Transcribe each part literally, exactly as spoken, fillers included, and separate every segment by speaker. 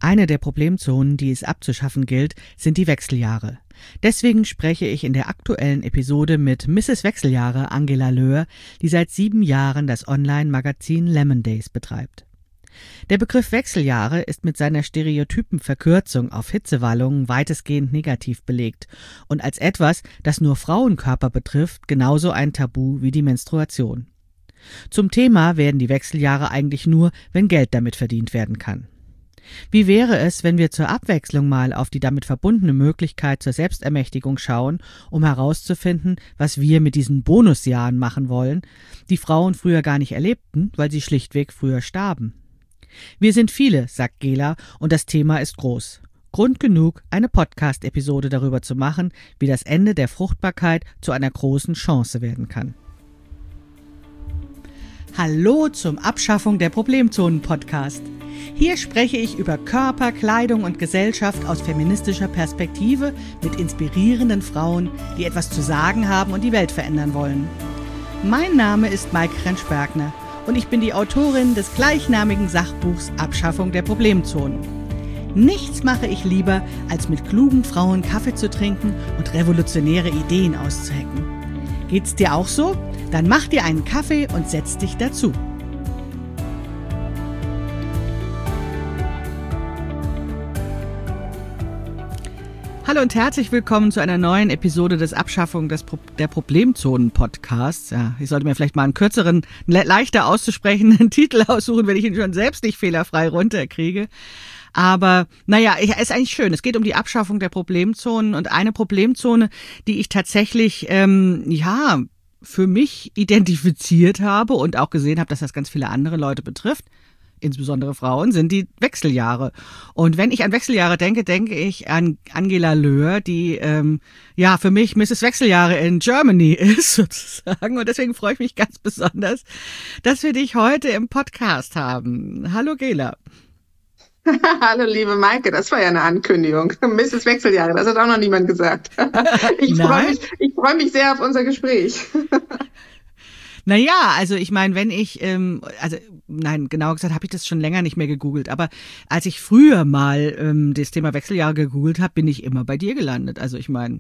Speaker 1: Eine der Problemzonen, die es abzuschaffen gilt, sind die Wechseljahre. Deswegen spreche ich in der aktuellen Episode mit Misses Wechseljahre Angela Löhr, die seit sieben Jahren das Online-Magazin Lemon Days betreibt. Der Begriff Wechseljahre ist mit seiner stereotypen Verkürzung auf Hitzewallungen weitestgehend negativ belegt und als etwas, das nur Frauenkörper betrifft, genauso ein Tabu wie die Menstruation. Zum Thema werden die Wechseljahre eigentlich nur, wenn Geld damit verdient werden kann. Wie wäre es, wenn wir zur Abwechslung mal auf die damit verbundene Möglichkeit zur Selbstermächtigung schauen, um herauszufinden, was wir mit diesen Bonusjahren machen wollen, die Frauen früher gar nicht erlebten, weil sie schlichtweg früher starben? Wir sind viele, sagt Gela, und das Thema ist groß. Grund genug, eine Podcast-Episode darüber zu machen, wie das Ende der Fruchtbarkeit zu einer großen Chance werden kann. Hallo zum Abschaffung der Problemzonen-Podcast. Hier spreche ich über Körper, Kleidung und Gesellschaft aus feministischer Perspektive mit inspirierenden Frauen, die etwas zu sagen haben und die Welt verändern wollen. Mein Name ist Maike Rentsch-Bergner und ich bin die Autorin des gleichnamigen Sachbuchs Abschaffung der Problemzonen. Nichts mache ich lieber, als mit klugen Frauen Kaffee zu trinken und revolutionäre Ideen auszuhacken. Geht's dir auch so? Dann mach dir einen Kaffee und setz dich dazu. Hallo und herzlich willkommen zu einer neuen Episode des Abschaffung des Pro- der Problemzonen-Podcasts. Ja, ich sollte mir vielleicht mal einen kürzeren, le- leichter auszusprechenden Titel aussuchen, wenn ich ihn schon selbst nicht fehlerfrei runterkriege. Aber naja, es ist eigentlich schön. Es geht um die Abschaffung der Problemzonen und eine Problemzone, die ich tatsächlich, ähm, ja, für mich identifiziert habe und auch gesehen habe, dass das ganz viele andere Leute betrifft, insbesondere Frauen, sind die Wechseljahre. Und wenn ich an Wechseljahre denke, denke ich an Angela Löhr, die ähm, ja für mich Misses Wechseljahre in Germany ist, sozusagen. Und deswegen freue ich mich ganz besonders, dass wir dich heute im Podcast haben. Hallo Gela.
Speaker 2: Hallo liebe Maike, das war ja eine Ankündigung. Misses Wechseljahre, das hat auch noch niemand gesagt. Ich freue mich, ich freue mich sehr auf unser Gespräch.
Speaker 1: Naja, also ich meine, wenn ich, ähm, also nein, genau gesagt habe ich das schon länger nicht mehr gegoogelt, aber als ich früher mal ähm, das Thema Wechseljahre gegoogelt habe, bin ich immer bei dir gelandet. Also ich meine,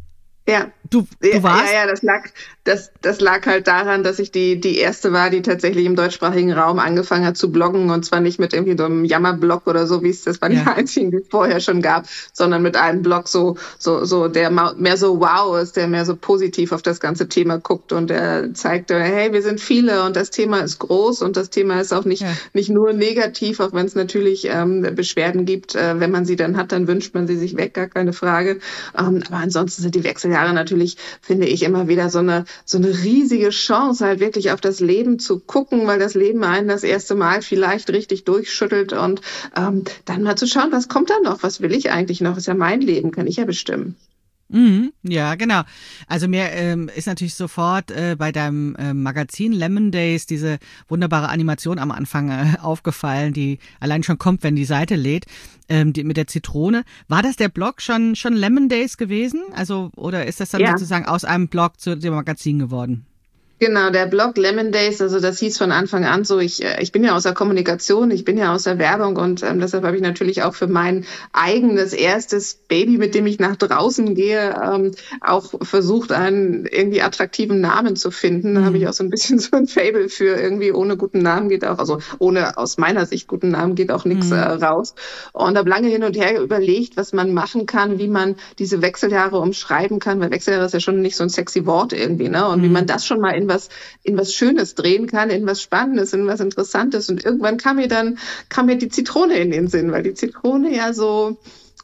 Speaker 2: ja,
Speaker 1: du, du warst?
Speaker 2: Ja, ja, das lag, das, das lag halt daran, dass ich die, die erste war, die tatsächlich im deutschsprachigen Raum angefangen hat zu bloggen, und zwar nicht mit irgendwie so einem Jammerblog oder so, wie es das bei ja. den einzigen, die es vorher schon gab, sondern mit einem Blog so, so, so, der mehr so wow ist, der mehr so positiv auf das ganze Thema guckt und der zeigte, hey, wir sind viele und das Thema ist groß und das Thema ist auch nicht, ja. nicht nur negativ, auch wenn es natürlich ähm, Beschwerden gibt, äh, wenn man sie dann hat, dann wünscht man sie sich weg, gar keine Frage. Ähm, aber ansonsten sind die Wechseljahre natürlich, finde ich, immer wieder so eine so eine riesige Chance, halt wirklich auf das Leben zu gucken, weil das Leben einen das erste Mal vielleicht richtig durchschüttelt und ähm, dann mal zu schauen, was kommt da noch, was will ich eigentlich noch, ist ja mein Leben, kann ich ja bestimmen.
Speaker 1: Mhm, ja, genau. Also mir ähm, ist natürlich sofort äh, bei deinem äh, Magazin Lemon Days diese wunderbare Animation am Anfang äh, aufgefallen, die allein schon kommt, wenn die Seite lädt, ähm, die mit der Zitrone. War das der Blog schon schon Lemon Days gewesen? Also oder ist das dann ja. sozusagen aus einem Blog zu dem Magazin geworden?
Speaker 2: Genau, der Blog Lemon Days, also das hieß von Anfang an so, ich ich bin ja aus der Kommunikation, ich bin ja aus der Werbung und ähm, deshalb habe ich natürlich auch für mein eigenes erstes Baby, mit dem ich nach draußen gehe, ähm, auch versucht, einen irgendwie attraktiven Namen zu finden. Da mhm. habe ich auch so ein bisschen so ein Faible für irgendwie ohne guten Namen geht auch, also ohne aus meiner Sicht guten Namen geht auch nichts mhm. äh, raus. Und habe lange hin und her überlegt, was man machen kann, wie man diese Wechseljahre umschreiben kann, weil Wechseljahre ist ja schon nicht so ein sexy Wort irgendwie, ne? Und mhm. wie man das schon mal in was in was Schönes drehen kann, in was Spannendes, in was Interessantes. Und irgendwann kam mir dann kam mir die Zitrone in den Sinn, weil die Zitrone ja so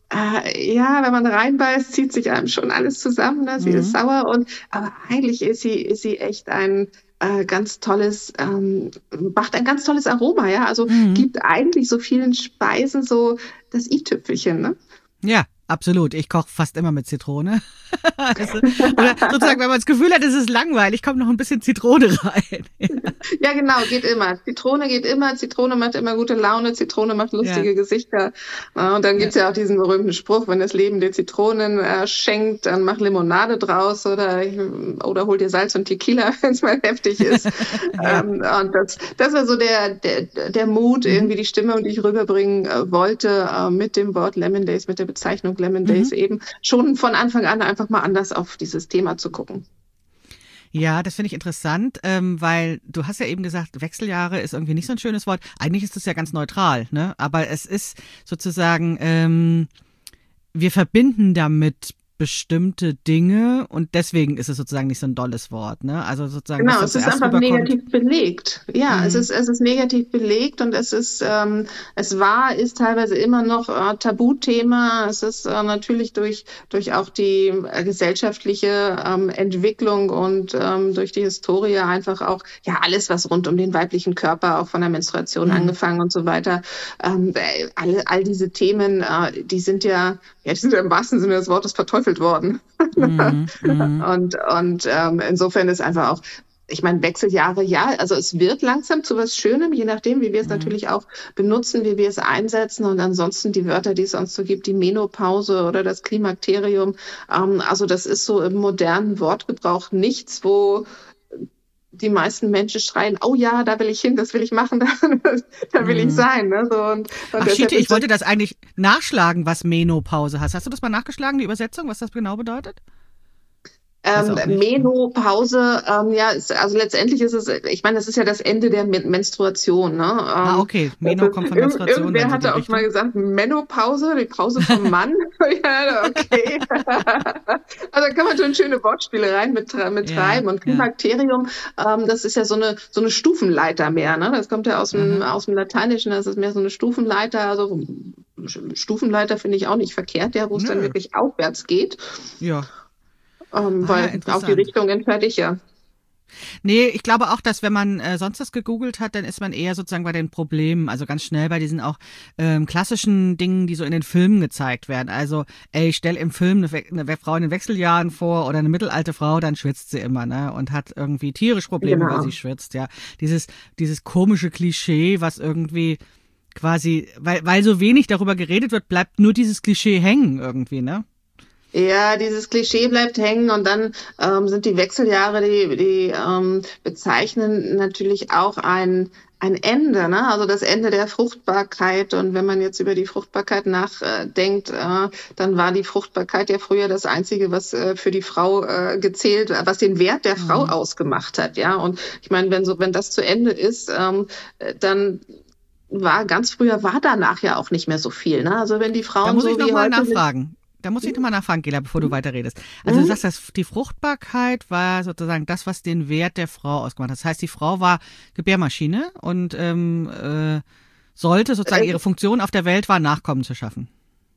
Speaker 2: äh, ja, wenn man reinbeißt, zieht sich einem schon alles zusammen, ne? Sie mhm. ist sauer und aber eigentlich ist sie ist sie echt ein äh, ganz tolles ähm, macht ein ganz tolles Aroma, ja, also mhm. gibt eigentlich so vielen Speisen so das i-Tüpfelchen, ne?
Speaker 1: Ja, Absolut. Ich koche fast immer mit Zitrone. Also, oder sozusagen, wenn man das Gefühl hat, es ist langweilig, kommt noch ein bisschen Zitrone rein.
Speaker 2: Ja, genau, geht immer. Zitrone geht immer. Zitrone macht immer gute Laune. Zitrone macht lustige ja. Gesichter. Und dann gibt's ja. ja auch diesen berühmten Spruch, wenn das Leben dir Zitronen äh, schenkt, dann mach Limonade draus oder, oder hol dir Salz und Tequila, wenn es mal heftig ist. ja. ähm, und das, das war so der, der, der Mut, mhm. irgendwie die Stimmung, die ich rüberbringen äh, wollte, äh, mit dem Wort Lemon Days, mit der Bezeichnung Lemon Days mhm. eben schon von Anfang an einfach mal anders auf dieses Thema zu gucken.
Speaker 1: Ja, das finde ich interessant, ähm, weil du hast ja eben gesagt, Wechseljahre ist irgendwie nicht so ein schönes Wort. Eigentlich ist es ja ganz neutral, ne? Aber es ist sozusagen, ähm, wir verbinden damit bestimmte Dinge und deswegen ist es sozusagen nicht so ein dolles Wort, ne? Also sozusagen
Speaker 2: genau, es ist einfach negativ belegt. Ja, mhm. es ist es ist negativ belegt und es ist ähm, es war ist teilweise immer noch äh, Tabuthema. Es ist äh, natürlich durch durch auch die äh, gesellschaftliche ähm, Entwicklung und ähm, durch die Historie einfach auch ja alles, was rund um den weiblichen Körper, auch von der Menstruation mhm. angefangen und so weiter. Ähm, all all diese Themen, äh, die sind ja ja die sind ja im wahrsten Sinne des Wortes verteufelt worden. Mhm, und und ähm, insofern ist einfach auch, ich meine, Wechseljahre, ja, also es wird langsam zu was Schönem, je nachdem, wie wir es mhm. natürlich auch benutzen, wie wir es einsetzen und ansonsten die Wörter, die es sonst so gibt, die Menopause oder das Klimakterium, ähm, also das ist so im modernen Wortgebrauch nichts, wo die meisten Menschen schreien, oh ja, da will ich hin, das will ich machen, da, da will mhm. ich sein. Ne? So, und, und
Speaker 1: Ach, Schiete, ich wollte das eigentlich nachschlagen, was Menopause heißt. Hast du das mal nachgeschlagen, die Übersetzung, was das genau bedeutet?
Speaker 2: Ähm, Menopause, ähm, ja, ist, also letztendlich ist es, ich meine, das ist ja das Ende der Men- Menstruation. Ne? Ähm,
Speaker 1: ah, okay, Meno also, kommt von Menstruation.
Speaker 2: Irgendwer hatte auch mal gesagt, Menopause, die Pause vom Mann. Ja, okay. Also da kann man schon schöne Wortspiele rein mit, mit ja, treiben. Und Klimakterium, ja. ähm, das ist ja so eine so eine Stufenleiter mehr. Ne? Das kommt ja aus dem, mhm. aus dem Lateinischen, das ist mehr so eine Stufenleiter, also Stufenleiter finde ich auch nicht verkehrt, ja, wo es dann wirklich aufwärts geht.
Speaker 1: Ja.
Speaker 2: Um, weil ah, auch die Richtung entscheide ich ja.
Speaker 1: Nee, ich glaube auch, dass wenn man äh, sonst das gegoogelt hat, dann ist man eher sozusagen bei den Problemen, also ganz schnell bei diesen auch ähm, klassischen Dingen, die so in den Filmen gezeigt werden. Also, ey, ich stell im Film eine, eine Frau in den Wechseljahren vor oder eine mittelalte Frau, dann schwitzt sie immer, ne, und hat irgendwie tierisch Probleme, genau. weil sie schwitzt, ja. Dieses, dieses komische Klischee, was irgendwie quasi, weil, weil so wenig darüber geredet wird, bleibt nur dieses Klischee hängen irgendwie, ne?
Speaker 2: Ja, dieses Klischee bleibt hängen und dann ähm, sind die Wechseljahre, die, die ähm, bezeichnen natürlich auch ein ein Ende, ne? Also das Ende der Fruchtbarkeit. Und wenn man jetzt über die Fruchtbarkeit nachdenkt, äh, dann war die Fruchtbarkeit ja früher das Einzige, was äh, für die Frau äh, gezählt, was den Wert der Frau mhm. ausgemacht hat, ja. Und ich meine, wenn so, wenn das zu Ende ist, ähm, dann war ganz früher war danach ja auch nicht mehr so viel, ne? Also wenn die Frauen
Speaker 1: da muss
Speaker 2: so
Speaker 1: ich noch
Speaker 2: wie
Speaker 1: mal
Speaker 2: heute
Speaker 1: nachfragen. Da muss ich nochmal nachfragen, Gela, bevor du weiterredest. Also du sagst, dass die Fruchtbarkeit war sozusagen das, was den Wert der Frau ausgemacht hat. Das heißt, die Frau war Gebärmaschine und ähm, äh, sollte sozusagen ihre Funktion auf der Welt war, Nachkommen zu schaffen.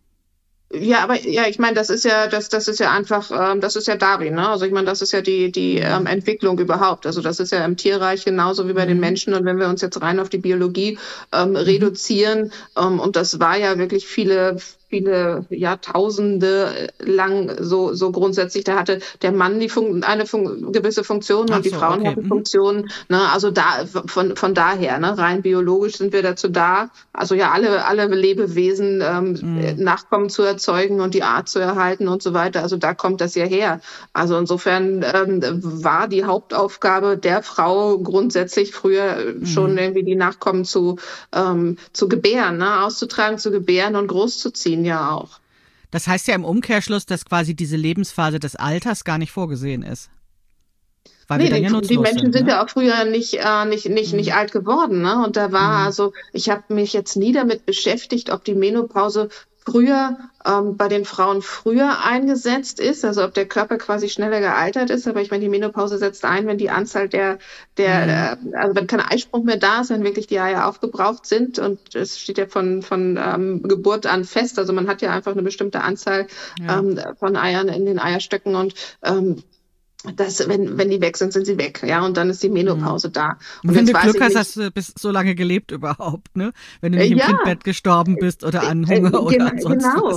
Speaker 2: Ja, aber ja, ich meine, das ist ja, das, das ist ja einfach, ähm, das ist ja Darwin, ne? Also ich meine, das ist ja die die ähm, Entwicklung überhaupt. Also das ist ja im Tierreich genauso wie bei mhm. den Menschen. Und wenn wir uns jetzt rein auf die Biologie ähm, reduzieren, ähm, und das war ja wirklich viele viele Jahrtausende lang so so grundsätzlich, da hatte der Mann die Fun- eine Fun- gewisse Funktion und so, die Frauen okay. hatten mhm. Funktionen, ne, also da von von daher, ne, rein biologisch sind wir dazu da, also ja alle alle Lebewesen ähm, mhm. Nachkommen zu erzeugen und die Art zu erhalten und so weiter, also da kommt das ja her. Also insofern ähm, war die Hauptaufgabe der Frau grundsätzlich früher mhm. schon irgendwie die Nachkommen zu ähm, zu gebären, ne, auszutragen, zu gebären und großzuziehen. Ja auch.
Speaker 1: Das heißt ja im Umkehrschluss, dass quasi diese Lebensphase des Alters gar nicht vorgesehen ist. Weil
Speaker 2: nee,
Speaker 1: wir dann ja
Speaker 2: die, die Menschen
Speaker 1: sind,
Speaker 2: sind
Speaker 1: ne?
Speaker 2: ja auch früher nicht äh, nicht nicht mhm. nicht alt geworden, ne? Und da war mhm. also, ich habe mich jetzt nie damit beschäftigt, ob die Menopause früher ähm, bei den Frauen früher eingesetzt ist, also ob der Körper quasi schneller gealtert ist. Aber ich meine, die Menopause setzt ein, wenn die Anzahl der, der, mhm. äh, also wenn kein Eisprung mehr da ist, wenn wirklich die Eier aufgebraucht sind. Und es steht ja von von ähm, Geburt an fest. Also man hat ja einfach eine bestimmte Anzahl ja. ähm, von Eiern in den Eierstöcken und ähm, Das, wenn, wenn die weg sind, sind sie weg, ja, und dann ist die Menopause mhm. da.
Speaker 1: Und, und wenn du Glück hast, hast du bis so lange gelebt überhaupt, ne? Wenn du nicht äh, im ja. Kindbett gestorben bist oder an Hunger äh, äh, oder an sonst
Speaker 2: genau.
Speaker 1: was. Ja.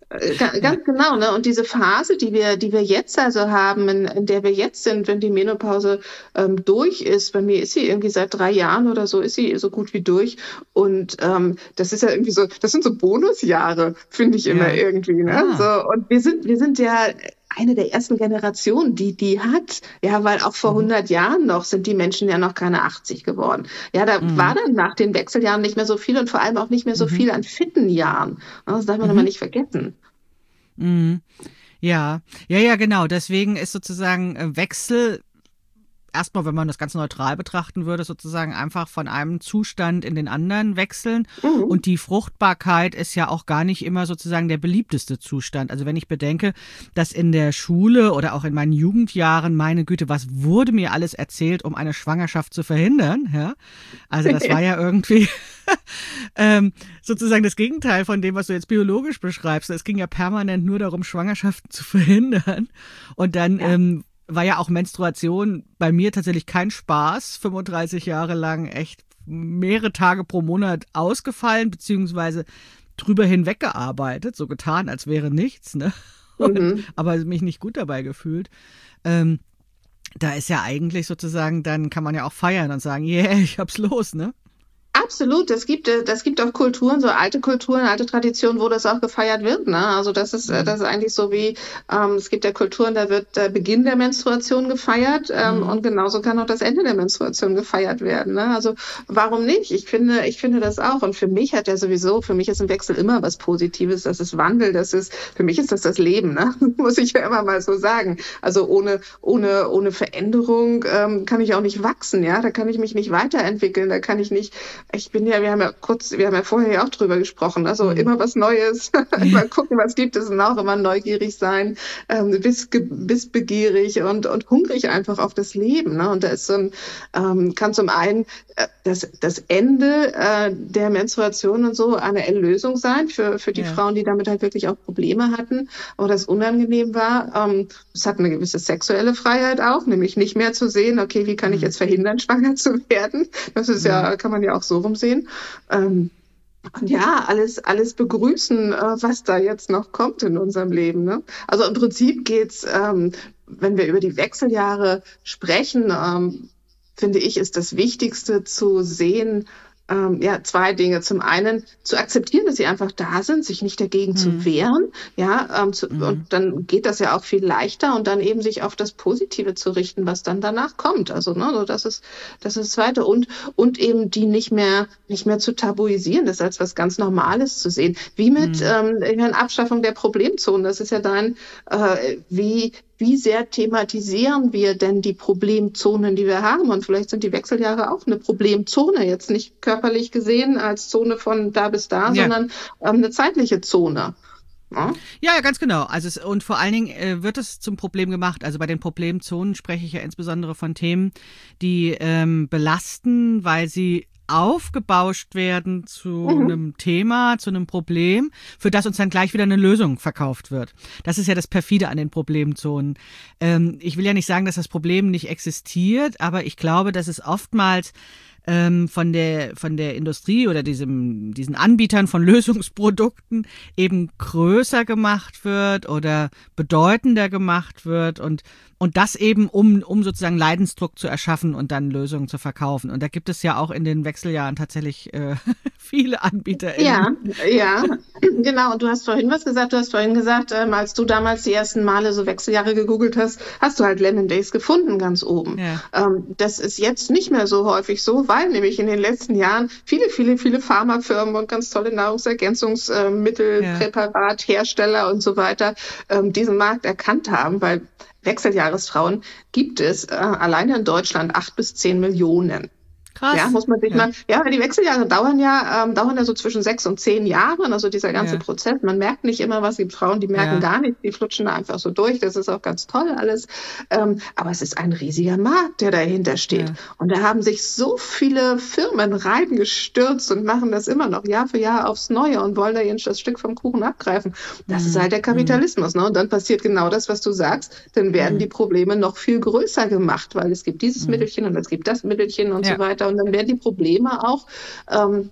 Speaker 2: Äh, ga-
Speaker 1: Ja.
Speaker 2: Ganz genau, ne? Und diese Phase, die wir, die wir jetzt also haben, in, in der wir jetzt sind, wenn die Menopause ähm, durch ist, bei mir ist sie irgendwie seit drei Jahren oder so, ist sie so gut wie durch. Und ähm, das ist ja irgendwie so, das sind so Bonusjahre, finde ich immer
Speaker 1: Ja.
Speaker 2: irgendwie, ne?
Speaker 1: Ah.
Speaker 2: So, und wir sind, wir sind ja eine der ersten Generationen, die die hat. Ja, weil auch vor
Speaker 1: Mhm.
Speaker 2: hundert Jahren noch sind die Menschen ja noch keine achtzig geworden. Ja, da war
Speaker 1: Mhm.
Speaker 2: dann nach den Wechseljahren nicht mehr so viel und vor allem auch nicht mehr so
Speaker 1: Mhm.
Speaker 2: viel an fitten Jahren. Das darf man aber
Speaker 1: Mhm.
Speaker 2: nicht vergessen.
Speaker 1: Mhm. Ja, ja, ja, genau. Deswegen ist sozusagen äh, Wechsel erstmal, wenn man das ganz neutral betrachten würde, sozusagen einfach von einem Zustand in den anderen wechseln.
Speaker 2: Mhm.
Speaker 1: Und die Fruchtbarkeit ist ja auch gar nicht immer sozusagen der beliebteste Zustand. Also wenn ich bedenke, dass in der Schule oder auch in meinen Jugendjahren, meine Güte, was wurde mir alles erzählt, um eine Schwangerschaft zu verhindern? Ja, also das war ja irgendwie ähm, sozusagen das Gegenteil von dem, was du jetzt biologisch beschreibst. Es ging ja permanent nur darum, Schwangerschaften zu verhindern. Und dann
Speaker 2: Ja.
Speaker 1: ähm, war ja auch Menstruation bei mir tatsächlich kein Spaß, fünfunddreißig Jahre lang echt mehrere Tage pro Monat ausgefallen, beziehungsweise drüber hinweg gearbeitet, so getan, als wäre nichts, ne? Und,
Speaker 2: Mhm.
Speaker 1: aber mich nicht gut dabei gefühlt. Ähm, da ist ja eigentlich sozusagen, dann kann man ja auch feiern und sagen, yeah, ich hab's los, ne?
Speaker 2: Absolut, das gibt, äh, das gibt auch Kulturen, so alte Kulturen, alte Traditionen, wo das auch gefeiert wird. Ne? Also das ist, äh,
Speaker 1: Mhm.
Speaker 2: das ist eigentlich so wie, ähm, es gibt ja Kulturen, da wird der Beginn der Menstruation gefeiert ähm,
Speaker 1: Mhm.
Speaker 2: und genauso kann auch das Ende der Menstruation gefeiert werden. Ne? Also warum nicht? Ich finde, ich finde das auch. Und für mich hat ja sowieso, für mich ist ein Wechsel immer was Positives. Das ist Wandel, das ist, für mich ist das das Leben, ne? Muss ich ja immer mal so sagen. Also ohne, ohne, ohne Veränderung ähm, kann ich auch nicht wachsen, ja. Da kann ich mich nicht weiterentwickeln, da kann ich nicht. Ich bin ja, wir haben ja kurz, wir haben ja vorher ja auch drüber gesprochen, also
Speaker 1: Mhm.
Speaker 2: immer was Neues, immer gucken, was gibt es und auch immer neugierig sein, ähm, biss, bissbegierig und, und hungrig einfach auf das Leben. Ne? Und da ist so ein, ähm, kann zum einen äh, das, das Ende äh, der Menstruation und so eine Erlösung sein für, für die
Speaker 1: Ja.
Speaker 2: Frauen, die damit halt wirklich auch Probleme hatten oder das unangenehm war. Ähm, es hat eine gewisse sexuelle Freiheit auch, nämlich nicht mehr zu sehen, okay, wie kann ich
Speaker 1: Mhm.
Speaker 2: jetzt verhindern, schwanger zu werden? Das ist ja,
Speaker 1: Mhm.
Speaker 2: kann man ja auch so rumsehen. Ähm, und ja, alles, alles begrüßen, äh, was da jetzt noch kommt in unserem Leben. Ne? Also im Prinzip geht's, ähm, wenn wir über die Wechseljahre sprechen, ähm, finde ich, ist das Wichtigste zu sehen, ähm, ja, zwei Dinge. Zum einen zu akzeptieren, dass sie einfach da sind, sich nicht dagegen zu
Speaker 1: Mhm.
Speaker 2: wehren, ja, ähm, zu,
Speaker 1: Mhm.
Speaker 2: und dann geht das ja auch viel leichter und dann eben sich auf das Positive zu richten, was dann danach kommt. Also, ne, so das ist, das ist das Zweite und und eben die nicht mehr nicht mehr zu tabuisieren, das als was ganz Normales zu sehen, wie mit
Speaker 1: Mhm.
Speaker 2: ähm, in der Abschaffung der Problemzonen. Das ist ja dein, äh, wie wie sehr thematisieren wir denn die Problemzonen, die wir haben? Und vielleicht sind die Wechseljahre auch eine Problemzone, jetzt nicht körperlich gesehen als Zone von da bis da,
Speaker 1: Ja.
Speaker 2: sondern ähm, eine zeitliche Zone. Ja?
Speaker 1: Ja, ja, ganz genau. Also es, und vor allen Dingen äh, wird es zum Problem gemacht. Also bei den Problemzonen spreche ich ja insbesondere von Themen, die ähm, belasten, weil sie aufgebauscht werden zu
Speaker 2: Mhm.
Speaker 1: einem Thema, zu einem Problem, für das uns dann gleich wieder eine Lösung verkauft wird. Das ist ja das Perfide an den Problemzonen. Ähm, ich will ja nicht sagen, dass das Problem nicht existiert, aber ich glaube, dass es oftmals ähm, von der von der Industrie oder diesem diesen Anbietern von Lösungsprodukten eben größer gemacht wird oder bedeutender gemacht wird und und das eben um um sozusagen Leidensdruck zu erschaffen und dann Lösungen zu verkaufen. Und da gibt es ja auch in den Wechseljahren tatsächlich äh, viele AnbieterInnen.
Speaker 2: Ja, ja, genau. Und du hast vorhin was gesagt. Du hast vorhin gesagt, ähm, als du damals die ersten Male so Wechseljahre gegoogelt hast, hast du halt Lemon Days gefunden ganz oben.
Speaker 1: Ja.
Speaker 2: Ähm, das ist jetzt nicht mehr so häufig so, weil nämlich in den letzten Jahren viele, viele, viele Pharmafirmen und ganz tolle Nahrungsergänzungsmittel,
Speaker 1: Ja.
Speaker 2: Präparathersteller und so weiter ähm, diesen Markt erkannt haben, weil Wechseljahresfrauen gibt es äh, alleine in Deutschland acht bis zehn Millionen.
Speaker 1: Krass.
Speaker 2: Ja, muss man sich
Speaker 1: Ja.
Speaker 2: mal, ja, die Wechseljahre dauern ja, ähm, dauern ja so zwischen sechs und zehn Jahren, also dieser ganze
Speaker 1: Ja.
Speaker 2: Prozess. Man merkt nicht immer was, die Frauen, die merken
Speaker 1: Ja.
Speaker 2: gar nichts, die flutschen da einfach so durch, das ist auch ganz toll alles. Ähm, aber es ist ein riesiger Markt, der dahinter steht.
Speaker 1: Ja.
Speaker 2: Und da haben sich so viele Firmen reingestürzt und machen das immer noch Jahr für Jahr aufs Neue und wollen da ihr das Stück vom Kuchen abgreifen. Das ist halt der Kapitalismus, ne? Und dann passiert genau das, was du sagst, dann werden
Speaker 1: Mhm.
Speaker 2: die Probleme noch viel größer gemacht, weil es gibt dieses
Speaker 1: Mhm.
Speaker 2: Mittelchen und es gibt das Mittelchen und
Speaker 1: Ja.
Speaker 2: so weiter und dann werden die Probleme auch ähm,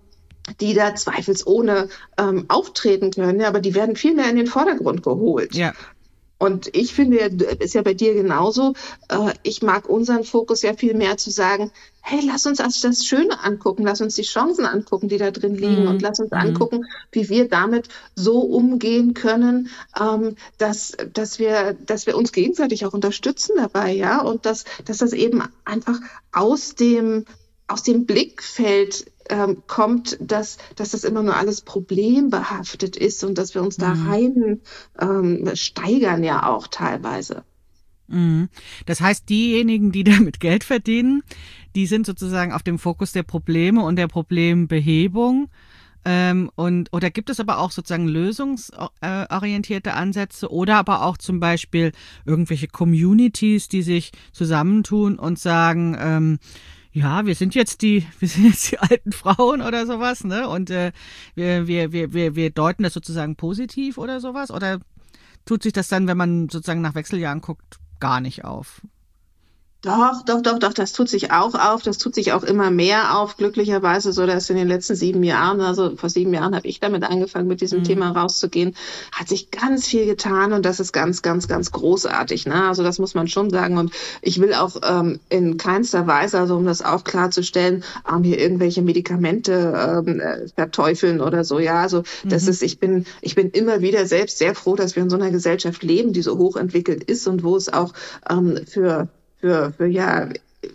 Speaker 2: die da zweifelsohne ähm, auftreten können, ja, aber die werden viel mehr in den Vordergrund geholt.
Speaker 1: Ja.
Speaker 2: Und ich finde, ist ja bei dir genauso, äh, ich mag unseren Fokus ja viel mehr zu sagen, hey, lass uns das, das Schöne angucken, lass uns die Chancen angucken, die da drin liegen
Speaker 1: Mhm.
Speaker 2: und lass uns
Speaker 1: Mhm.
Speaker 2: angucken, wie wir damit so umgehen können, ähm, dass, dass wir, dass wir uns gegenseitig auch unterstützen dabei, ja, und dass, dass das eben einfach aus dem, aus dem Blickfeld ähm, kommt, dass, dass das immer nur alles problembehaftet ist und dass wir uns da
Speaker 1: Mhm.
Speaker 2: rein ähm, steigern ja auch teilweise.
Speaker 1: Mhm. Das heißt, diejenigen, die damit Geld verdienen, die sind sozusagen auf dem Fokus der Probleme und der Problembehebung. Ähm, und oder gibt es aber auch sozusagen lösungsorientierte Ansätze oder aber auch zum Beispiel irgendwelche Communities, die sich zusammentun und sagen, ähm, ja, wir sind jetzt die, wir sind jetzt die alten Frauen oder sowas, ne? Und äh, wir, wir, wir, wir, wir deuten das sozusagen positiv oder sowas? Oder tut sich das dann, wenn man sozusagen nach Wechseljahren guckt, gar nicht auf?
Speaker 2: Doch, doch, doch, doch, das tut sich auch auf, das tut sich auch immer mehr auf, glücklicherweise, so dass in den letzten sieben Jahren, also vor sieben Jahren habe ich damit angefangen, mit diesem
Speaker 1: Mhm.
Speaker 2: Thema rauszugehen, hat sich ganz viel getan und das ist ganz, ganz, ganz großartig, ne? Also das muss man schon sagen und ich will auch ähm, in keinster Weise, also um das auch klarzustellen, ähm, hier irgendwelche Medikamente ähm, äh, verteufeln oder so, ja, also das
Speaker 1: Mhm.
Speaker 2: ist, ich bin, ich bin immer wieder selbst sehr froh, dass wir in so einer Gesellschaft leben, die so hochentwickelt ist und wo es auch ähm, für für, für ja,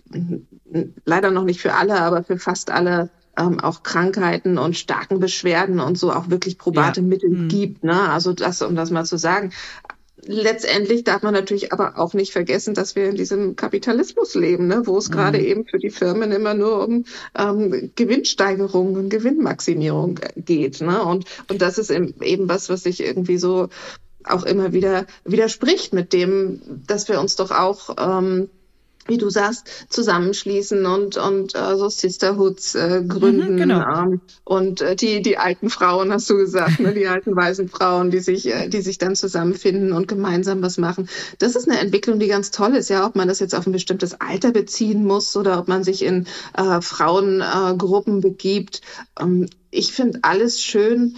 Speaker 2: leider noch nicht für alle, aber für fast alle ähm, auch Krankheiten und starken Beschwerden und so auch wirklich
Speaker 1: Ja.
Speaker 2: probate Mittel
Speaker 1: Mhm.
Speaker 2: gibt, ne? Also das, um das mal zu sagen. Letztendlich darf man natürlich aber auch nicht vergessen, dass wir in diesem Kapitalismus leben, ne? Wo es
Speaker 1: Mhm.
Speaker 2: gerade eben für die Firmen immer nur um ähm, Gewinnsteigerung und Gewinnmaximierung geht, ne? Und, und das ist eben was, was sich irgendwie so auch immer wieder widerspricht mit dem, dass wir uns doch auch, ähm, wie du sagst, zusammenschließen und und äh, so Sisterhoods äh,
Speaker 1: Mhm,
Speaker 2: gründen
Speaker 1: genau.
Speaker 2: ähm, und äh, die die alten Frauen, hast du gesagt, ne, die alten weißen Frauen, die sich äh, die sich dann zusammenfinden und gemeinsam was machen. Das ist eine Entwicklung, die ganz toll ist, ja, ob man das jetzt auf ein bestimmtes Alter beziehen muss oder ob man sich in äh, Frauengruppen äh, Gruppen begibt. Ähm, ich finde alles schön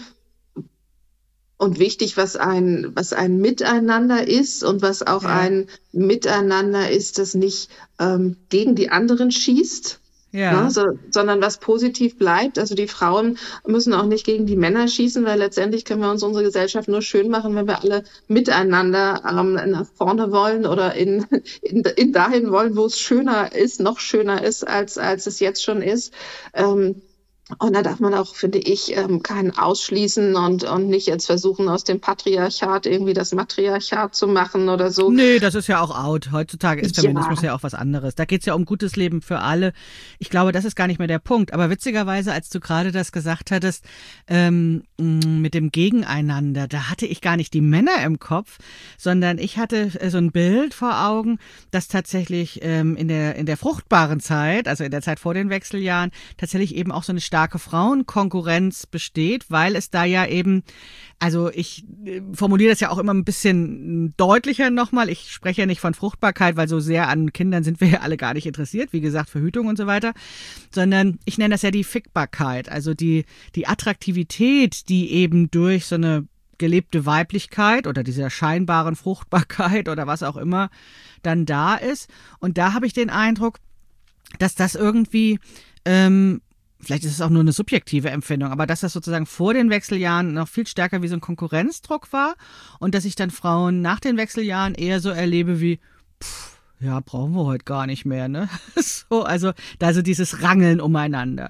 Speaker 2: und wichtig, was ein, was ein Miteinander ist und was auch
Speaker 1: Ja.
Speaker 2: ein Miteinander ist, das nicht ähm, gegen die anderen schießt,
Speaker 1: Ja.
Speaker 2: ne, so, sondern was positiv bleibt. Also die Frauen müssen auch nicht gegen die Männer schießen, weil letztendlich können wir uns unsere Gesellschaft nur schön machen, wenn wir alle miteinander ähm, nach vorne wollen oder in, in, in dahin wollen, wo es schöner ist, noch schöner ist, als, als es jetzt schon ist. Ähm, Und da darf man auch, finde ich, ähm, keinen ausschließen und, und nicht jetzt versuchen, aus dem Patriarchat irgendwie das Matriarchat zu machen oder so.
Speaker 1: Nee, das ist ja auch out. Heutzutage ist Feminismus
Speaker 2: Ja,
Speaker 1: ja auch was anderes. Da geht's ja um gutes Leben für alle. Ich glaube, das ist gar nicht mehr der Punkt. Aber witzigerweise, als du gerade das gesagt hattest, ähm, mit dem Gegeneinander, da hatte ich gar nicht die Männer im Kopf, sondern ich hatte äh, so ein Bild vor Augen, dass tatsächlich ähm, in der in der fruchtbaren Zeit, also in der Zeit vor den Wechseljahren, tatsächlich eben auch so eine starke Frauenkonkurrenz besteht, weil es da ja eben, also ich äh, formuliere das ja auch immer ein bisschen deutlicher nochmal, ich spreche ja nicht von Fruchtbarkeit, weil so sehr an Kindern sind wir ja alle gar nicht interessiert, wie gesagt, Verhütung und so weiter, sondern ich nenne das ja die Fickbarkeit, also die, die Attraktivität, die eben durch so eine gelebte Weiblichkeit oder dieser scheinbaren Fruchtbarkeit oder was auch immer dann da ist. Und da habe ich den Eindruck, dass das irgendwie, ähm, vielleicht ist es auch nur eine subjektive Empfindung, aber dass das sozusagen vor den Wechseljahren noch viel stärker wie so ein Konkurrenzdruck war und dass ich dann Frauen nach den Wechseljahren eher so erlebe wie, pff, ja, brauchen wir heute gar nicht mehr, ne? So, also da so dieses Rangeln umeinander.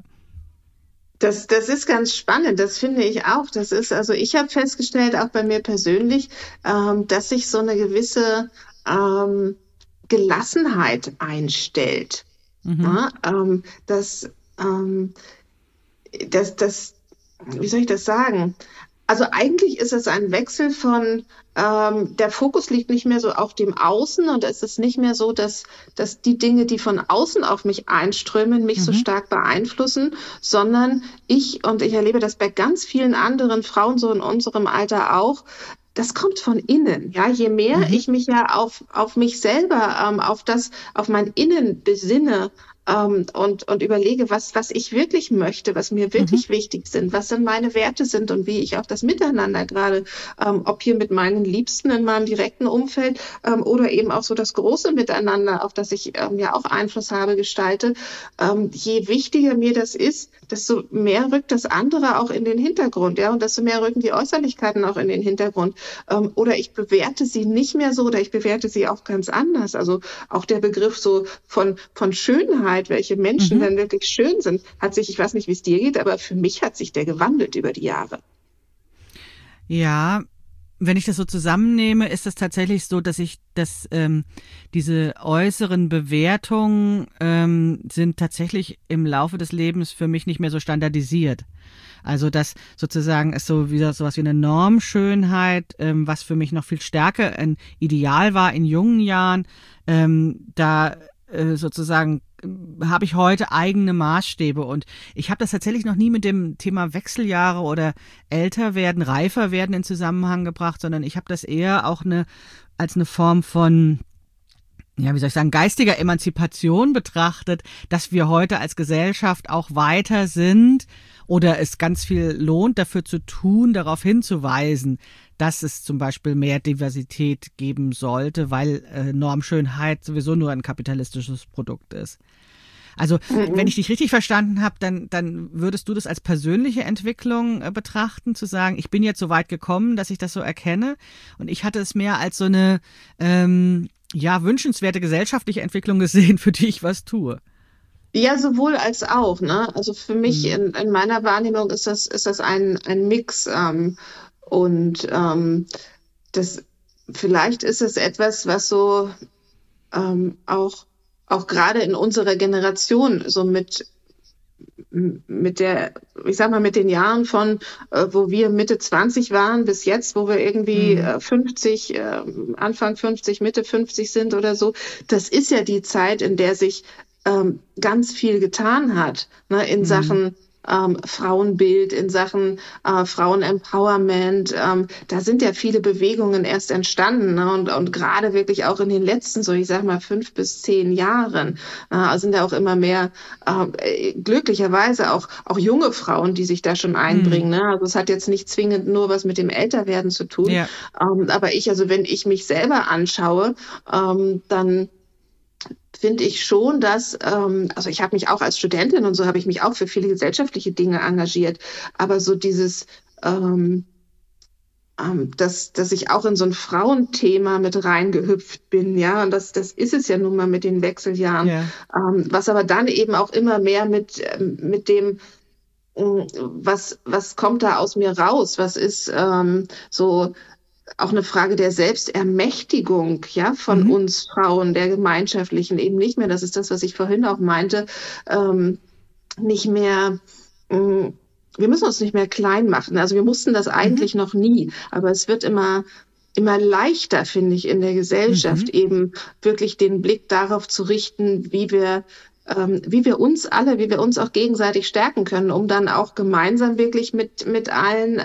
Speaker 2: das, das ist ganz spannend, das finde ich auch. Das ist, also ich habe festgestellt, auch bei mir persönlich, ähm, dass sich so eine gewisse ähm, Gelassenheit einstellt.
Speaker 1: Mhm.
Speaker 2: Ja, ähm, dass, ähm, dass, dass, wie soll ich das sagen? Also eigentlich ist es ein Wechsel von, ähm, der Fokus liegt nicht mehr so auf dem Außen und es ist nicht mehr so, dass, dass die Dinge, die von außen auf mich einströmen, mich so
Speaker 1: Mhm.
Speaker 2: stark beeinflussen, sondern ich, und ich erlebe das bei ganz vielen anderen Frauen so in unserem Alter auch, das kommt von innen. Ja, je mehr
Speaker 1: Mhm.
Speaker 2: ich mich ja auf, auf mich selber, ähm, auf das, auf mein Innen besinne, ähm, und, und überlege, was, was ich wirklich möchte, was mir wirklich mhm. wichtig sind, was dann meine Werte sind und wie ich auch das Miteinander gerade, ähm, ob hier mit meinen Liebsten in meinem direkten Umfeld ähm, oder eben auch so das große Miteinander, auf das ich ähm, ja auch Einfluss habe, gestalte. Ähm, je wichtiger mir das ist, desto mehr rückt das andere auch in den Hintergrund, ja, und desto mehr rücken die Äußerlichkeiten auch in den Hintergrund. Ähm, oder ich bewerte sie nicht mehr so oder ich bewerte sie auch ganz anders. Also auch der Begriff so von, von Schönheit, welche Menschen mhm. dann wirklich schön sind, hat sich, ich weiß nicht, wie es dir geht, aber für mich hat sich der gewandelt über die Jahre.
Speaker 1: Ja, wenn ich das so zusammennehme, ist es tatsächlich so, dass ich, dass ähm, diese äußeren Bewertungen ähm, sind tatsächlich im Laufe des Lebens für mich nicht mehr so standardisiert. Also dass sozusagen es so wieder sowas wie eine Normschönheit, ähm, was für mich noch viel stärker ein Ideal war in jungen Jahren, ähm, da äh, sozusagen habe ich heute eigene Maßstäbe und ich habe das tatsächlich noch nie mit dem Thema Wechseljahre oder älter werden, reifer werden in Zusammenhang gebracht, sondern ich habe das eher auch eine als eine Form von, ja, wie soll ich sagen, geistiger Emanzipation betrachtet, dass wir heute als Gesellschaft auch weiter sind oder es ganz viel lohnt, dafür zu tun, darauf hinzuweisen, dass es zum Beispiel mehr Diversität geben sollte, weil äh, Normschönheit sowieso nur ein kapitalistisches Produkt ist. Also, mhm. wenn ich dich richtig verstanden habe, dann, dann würdest du das als persönliche Entwicklung äh, betrachten, zu sagen, ich bin jetzt so weit gekommen, dass ich das so erkenne. Und ich hatte es mehr als so eine, ähm, ja, wünschenswerte gesellschaftliche Entwicklung gesehen, für die ich was tue.
Speaker 2: Ja, sowohl als auch, ne? Also für mich mhm. in, in meiner Wahrnehmung ist das, ist das ein, ein Mix, ähm, und ähm, das vielleicht ist es etwas, was so ähm, auch auch gerade in unserer Generation so mit mit der, ich sag mal, mit den Jahren von, äh, wo wir Mitte zwanzig waren bis jetzt, wo wir irgendwie äh, fünfzig, äh, Anfang fünfzig, Mitte fünfzig sind oder so. Das ist ja die Zeit, in der sich ähm, ganz viel getan hat, ne, in mhm. Sachen Ähm, Frauenbild, in Sachen äh, Frauen-Empowerment. Ähm, da sind ja viele Bewegungen erst entstanden, ne? und, und gerade wirklich auch in den letzten, so ich sag mal, fünf bis zehn Jahren äh, sind ja auch immer mehr äh, glücklicherweise auch, auch junge Frauen, die sich da schon einbringen. Mhm. Ne? Also es hat jetzt nicht zwingend nur was mit dem Älterwerden zu tun. Ja. Ähm, aber ich, also wenn ich mich selber anschaue, ähm, dann finde ich schon, dass, ähm, also ich habe mich auch als Studentin und so habe ich mich auch für viele gesellschaftliche Dinge engagiert, aber so dieses, ähm, ähm, dass, dass ich auch in so ein Frauenthema mit reingehüpft bin, ja, und das, das ist es ja nun mal mit den Wechseljahren, ja. ähm, was aber dann eben auch immer mehr mit, mit dem, was, was kommt da aus mir raus, was ist ähm, so, auch eine Frage der Selbstermächtigung, ja, von mhm. uns Frauen, der gemeinschaftlichen, eben nicht mehr, das ist das, was ich vorhin auch meinte, ähm, nicht mehr, mh, wir müssen uns nicht mehr klein machen. Also wir mussten das eigentlich mhm. noch nie, aber es wird immer, immer leichter, finde ich, in der Gesellschaft mhm. eben wirklich den Blick darauf zu richten, wie wir ähm, wie wir uns alle, wie wir uns auch gegenseitig stärken können, um dann auch gemeinsam wirklich mit, mit allen,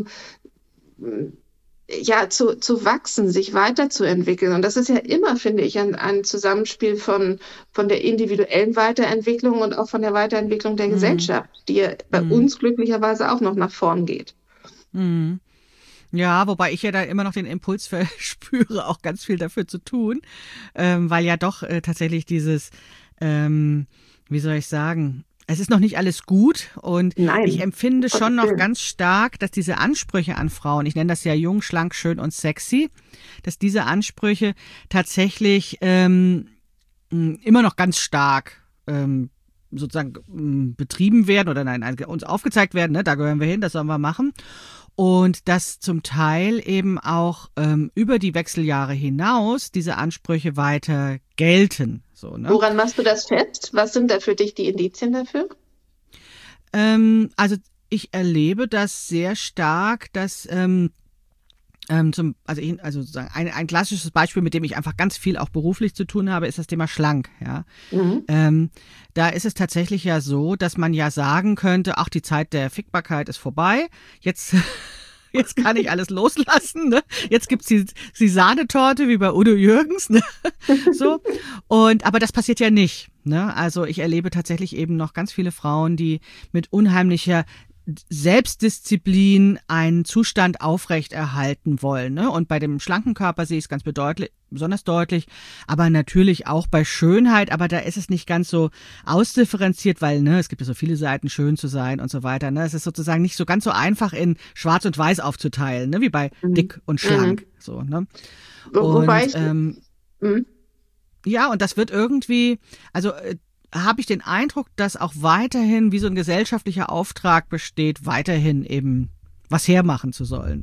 Speaker 2: ähm, ja, zu, zu wachsen, sich weiterzuentwickeln. Und das ist ja immer, finde ich, ein, ein Zusammenspiel von, von der individuellen Weiterentwicklung und auch von der Weiterentwicklung der mhm. Gesellschaft, die ja bei mhm. uns glücklicherweise auch noch nach vorn geht.
Speaker 1: Mhm. Ja, wobei ich ja da immer noch den Impuls verspüre, auch ganz viel dafür zu tun, ähm, weil ja doch äh, tatsächlich dieses, ähm, wie soll ich sagen, es ist noch nicht alles gut und Nein. ich empfinde schon noch ganz stark, dass diese Ansprüche an Frauen, ich nenne das ja jung, schlank, schön und sexy, dass diese Ansprüche tatsächlich ähm, immer noch ganz stark ähm, sozusagen betrieben werden oder nein, uns aufgezeigt werden, ne, da gehören wir hin, das sollen wir machen. Und dass zum Teil eben auch ähm, über die Wechseljahre hinaus diese Ansprüche weiter gelten. So, ne?
Speaker 2: Woran machst du das fest? Was sind da für dich die Indizien dafür?
Speaker 1: Ähm, also ich erlebe das sehr stark, dass ähm, ähm, zum, also, ich, also sozusagen ein, ein klassisches Beispiel, mit dem ich einfach ganz viel auch beruflich zu tun habe, ist das Thema schlank. Ja, mhm. ähm, da ist es tatsächlich ja so, dass man ja sagen könnte, ach, die Zeit der Fickbarkeit ist vorbei. Jetzt Jetzt kann ich alles loslassen, ne? Jetzt gibt's die, die Sahnetorte wie bei Udo Jürgens, ne? So. Und, aber das passiert ja nicht. Ne? Also ich erlebe tatsächlich eben noch ganz viele Frauen, die mit unheimlicher Selbstdisziplin einen Zustand aufrechterhalten wollen. Ne? Und bei dem schlanken Körper sehe ich es ganz bedeutlich, besonders deutlich, aber natürlich auch bei Schönheit, aber da ist es nicht ganz so ausdifferenziert, weil ne, es gibt ja so viele Seiten, schön zu sein und so weiter. Ne? Es ist sozusagen nicht so ganz so einfach in Schwarz und Weiß aufzuteilen, ne? Wie bei
Speaker 2: Mhm.
Speaker 1: dick und schlank.
Speaker 2: Mhm.
Speaker 1: So, ne?
Speaker 2: Wo, wobei
Speaker 1: Und
Speaker 2: ich,
Speaker 1: ähm,
Speaker 2: mhm.
Speaker 1: ja, und das wird irgendwie, also äh, habe ich den Eindruck, dass auch weiterhin wie so ein gesellschaftlicher Auftrag besteht, weiterhin eben was hermachen zu sollen.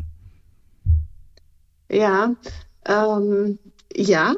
Speaker 2: Ja, ähm, ja,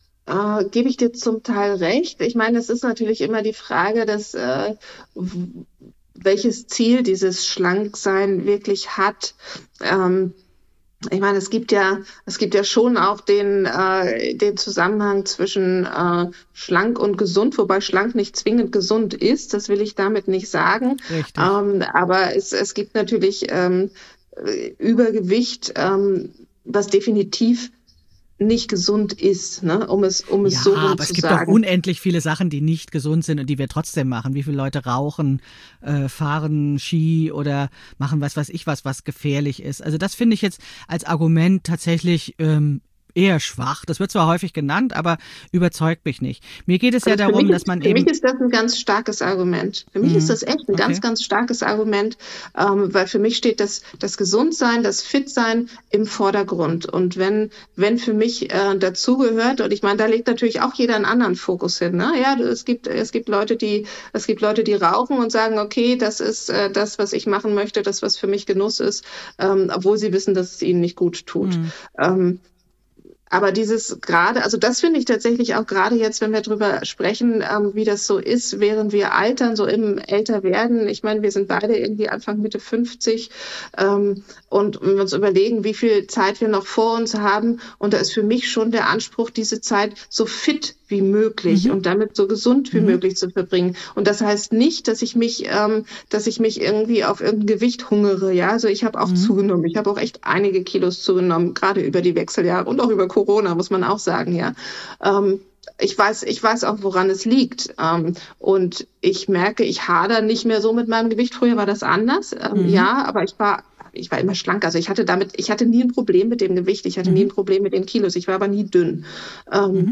Speaker 2: äh, gebe ich dir zum Teil recht. Ich meine, es ist natürlich immer die Frage, dass äh, w- welches Ziel dieses Schlanksein wirklich hat. Ähm, Ich meine, es gibt ja, es gibt ja schon auch den, äh, den Zusammenhang zwischen äh, schlank und gesund, wobei schlank nicht zwingend gesund ist, das will ich damit nicht sagen.
Speaker 1: Richtig.
Speaker 2: Ähm, aber es, es gibt natürlich ähm, äh, Übergewicht, ähm, was definitiv nicht gesund ist, ne? Um es, um es
Speaker 1: Ja,
Speaker 2: so rum
Speaker 1: aber
Speaker 2: zu
Speaker 1: es gibt doch
Speaker 2: sagen.
Speaker 1: unendlich viele Sachen, die nicht gesund sind und die wir trotzdem machen. Wie viele Leute rauchen, äh, fahren Ski oder machen was weiß ich was, was gefährlich ist. Also das finde ich jetzt als Argument tatsächlich ähm, eher schwach. Das wird zwar häufig genannt, aber überzeugt mich nicht. Mir geht es ja
Speaker 2: Also für mich
Speaker 1: darum, dass
Speaker 2: ist,
Speaker 1: man
Speaker 2: für mich
Speaker 1: eben...
Speaker 2: ist das ein ganz starkes Argument. Für mich ist
Speaker 1: Mh,
Speaker 2: das echt ein ganz,
Speaker 1: okay.
Speaker 2: ganz starkes Argument, ähm, weil für mich steht das, das Gesundsein, das Fitsein im Vordergrund. Und wenn, wenn für mich äh, dazugehört, und ich meine, da legt natürlich auch jeder einen anderen Fokus hin. Ne? Ja, es gibt, es gibt Leute, die, es gibt Leute, die rauchen und sagen, okay, das ist äh, das, was ich machen möchte, das, was für mich Genuss ist, ähm, obwohl sie wissen, dass es ihnen nicht gut tut.
Speaker 1: Mh,
Speaker 2: Ähm, aber dieses gerade, also das finde ich tatsächlich auch gerade jetzt, wenn wir drüber sprechen, ähm, wie das so ist, während wir altern, so im Älterwerden. Ich meine, wir sind beide irgendwie Anfang Mitte fünfzig, ähm, und wenn wir uns überlegen, wie viel Zeit wir noch vor uns haben, und da ist für mich schon der Anspruch, diese Zeit so fit wie möglich
Speaker 1: mhm,
Speaker 2: und damit so gesund wie
Speaker 1: mhm,
Speaker 2: möglich zu verbringen. Und das heißt nicht, dass ich mich, ähm, dass ich mich irgendwie auf irgendein Gewicht hungere. Ja, also ich habe auch
Speaker 1: mhm,
Speaker 2: zugenommen. Ich habe auch echt einige Kilos zugenommen, gerade über die Wechseljahre und auch über Corona, muss man auch sagen. Ja, ähm, ich weiß, ich weiß auch, woran es liegt. Ähm, und ich merke, ich hader nicht mehr so mit meinem Gewicht. Früher war das anders. Ähm,
Speaker 1: mhm,
Speaker 2: ja, aber ich war ich war immer schlank. Also ich hatte damit, ich hatte nie ein Problem mit dem Gewicht. Ich hatte nie
Speaker 1: mhm,
Speaker 2: ein Problem mit den Kilos. Ich war aber nie dünn. Ähm,
Speaker 1: mhm.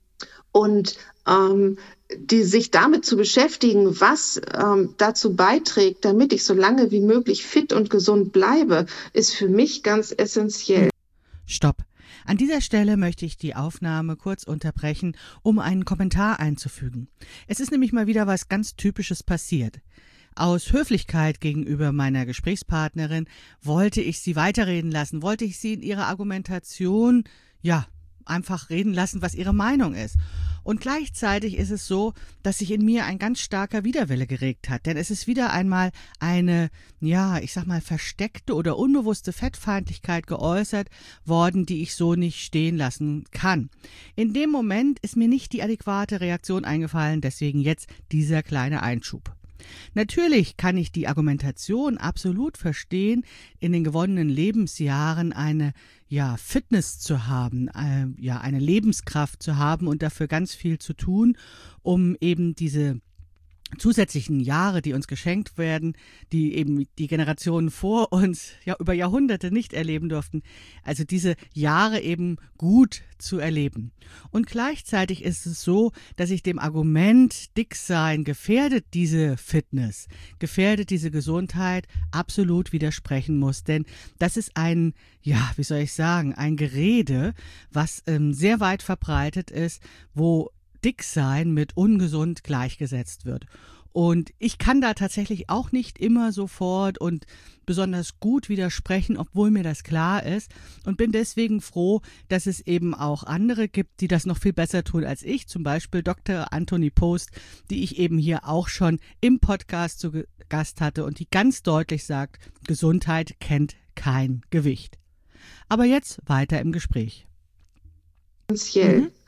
Speaker 2: und ähm, die, sich damit zu beschäftigen, was ähm, dazu beiträgt, damit ich so lange wie möglich fit und gesund bleibe, ist für mich ganz essentiell.
Speaker 1: Stopp. An dieser Stelle möchte ich die Aufnahme kurz unterbrechen, um einen Kommentar einzufügen. Es ist nämlich mal wieder was ganz Typisches passiert. Aus Höflichkeit gegenüber meiner Gesprächspartnerin wollte ich sie weiterreden lassen, wollte ich sie in ihrer Argumentation, ja, einfach reden lassen, was ihre Meinung ist. Und gleichzeitig ist es so, dass sich in mir ein ganz starker Widerwille geregt hat, denn es ist wieder einmal eine, ja, ich sag mal, versteckte oder unbewusste Fettfeindlichkeit geäußert worden, die ich so nicht stehen lassen kann. In dem Moment ist mir nicht die adäquate Reaktion eingefallen, deswegen jetzt dieser kleine Einschub. Natürlich kann ich die Argumentation absolut verstehen, in den gewonnenen Lebensjahren eine ja, Fitness zu haben, äh, ja, eine Lebenskraft zu haben und dafür ganz viel zu tun, um eben diese zusätzlichen Jahre, die uns geschenkt werden, die eben die Generationen vor uns ja über Jahrhunderte nicht erleben durften, also diese Jahre eben gut zu erleben. Und gleichzeitig ist es so, dass ich dem Argument, dick sein gefährdet diese Fitness, gefährdet diese Gesundheit, absolut widersprechen muss. Denn das ist ein, ja, wie soll ich sagen, ein Gerede, was ähm, sehr weit verbreitet ist, wo Dicksein mit ungesund gleichgesetzt wird. Und ich kann da tatsächlich auch nicht immer sofort und besonders gut widersprechen, obwohl mir das klar ist, und bin deswegen froh, dass es eben auch andere gibt, die das noch viel besser tun als ich, zum Beispiel Doktor Anthony Post, die ich eben hier auch schon im Podcast zu Gast hatte und die ganz deutlich sagt, Gesundheit kennt kein Gewicht. Aber jetzt weiter im Gespräch.
Speaker 2: Essentiell.
Speaker 1: Mhm.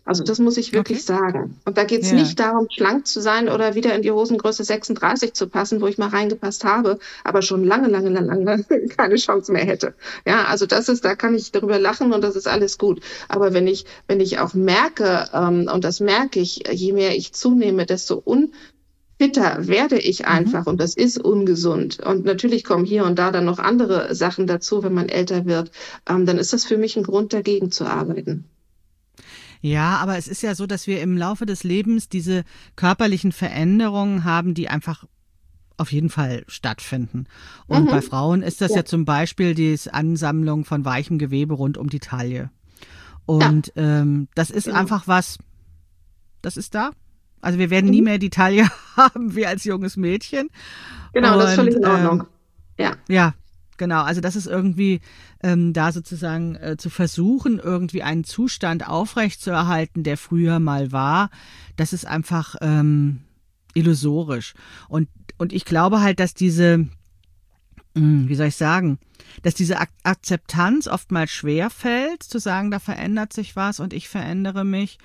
Speaker 2: Also das muss ich wirklich
Speaker 1: Okay.
Speaker 2: sagen. Und da geht es
Speaker 1: Ja.
Speaker 2: nicht darum, schlank zu sein oder wieder in die Hosengröße sechsunddreißig zu passen, wo ich mal reingepasst habe, aber schon lange, lange, lange, lange keine Chance mehr hätte. Ja, also das ist, da kann ich darüber lachen und das ist alles gut. Aber wenn ich, wenn ich auch merke, ähm, und das merke ich, je mehr ich zunehme, desto unfitter werde ich
Speaker 1: Mhm.
Speaker 2: einfach und das ist ungesund. Und natürlich kommen hier und da dann noch andere Sachen dazu, wenn man älter wird. Ähm, dann ist das für mich ein Grund, dagegen zu arbeiten.
Speaker 1: Ja, aber es ist ja so, dass wir im Laufe des Lebens diese körperlichen Veränderungen haben, die einfach auf jeden Fall stattfinden. Und bei
Speaker 2: Mhm.
Speaker 1: Frauen ist das
Speaker 2: Ja.
Speaker 1: ja zum Beispiel die Ansammlung von weichem Gewebe rund um die Taille.
Speaker 2: Ja,
Speaker 1: Und ähm, das ist
Speaker 2: genau.
Speaker 1: einfach was, das ist da. Also wir werden nie
Speaker 2: Mhm.
Speaker 1: mehr die Taille haben wie als junges Mädchen.
Speaker 2: Genau, das ist völlig
Speaker 1: Und
Speaker 2: in
Speaker 1: ähm,
Speaker 2: Ordnung. Ja.
Speaker 1: ja, genau. Also das ist irgendwie ähm, da sozusagen äh, zu versuchen, irgendwie einen Zustand aufrechtzuerhalten, der früher mal war. Das ist einfach ähm, illusorisch. Und und ich glaube halt, dass diese, mh, wie soll ich sagen, dass diese Ak Akzeptanz oftmals schwer fällt, zu sagen, da verändert sich was und ich verändere mich.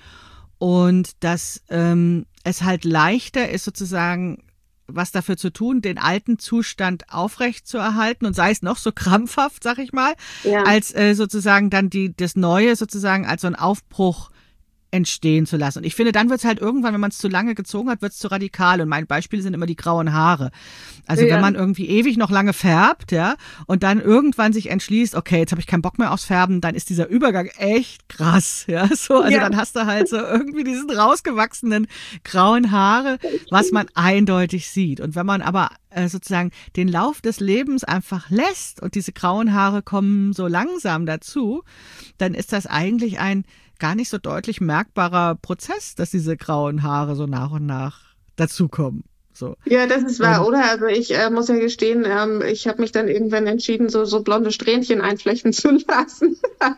Speaker 1: Und dass ähm, es halt leichter ist, sozusagen was dafür zu tun, den alten Zustand aufrechtzuerhalten und sei es noch so krampfhaft, sag ich mal,
Speaker 2: Ja.
Speaker 1: als äh, sozusagen dann die das Neue sozusagen als so ein Aufbruch entstehen zu lassen. Und ich finde, dann wird es halt irgendwann, wenn man es zu lange gezogen hat, wird es zu radikal. Und mein Beispiel sind immer die grauen Haare. Also wenn
Speaker 2: Ja.
Speaker 1: man irgendwie ewig noch lange färbt, ja, und dann irgendwann sich entschließt, okay, jetzt habe ich keinen Bock mehr aufs Färben, dann ist dieser Übergang echt krass, ja, so. Also
Speaker 2: Ja.
Speaker 1: dann hast du halt so irgendwie diesen rausgewachsenen grauen Haare, was man eindeutig sieht. Und wenn man aber äh, sozusagen den Lauf des Lebens einfach lässt und diese grauen Haare kommen so langsam dazu, dann ist das eigentlich ein gar nicht so deutlich merkbarer Prozess, dass diese grauen Haare so nach und nach dazukommen. So.
Speaker 2: Ja, das ist wahr,
Speaker 1: Und
Speaker 2: oder? Also ich äh, muss ja gestehen, ähm, ich habe mich dann irgendwann entschieden, so, so blonde Strähnchen einflechten zu lassen.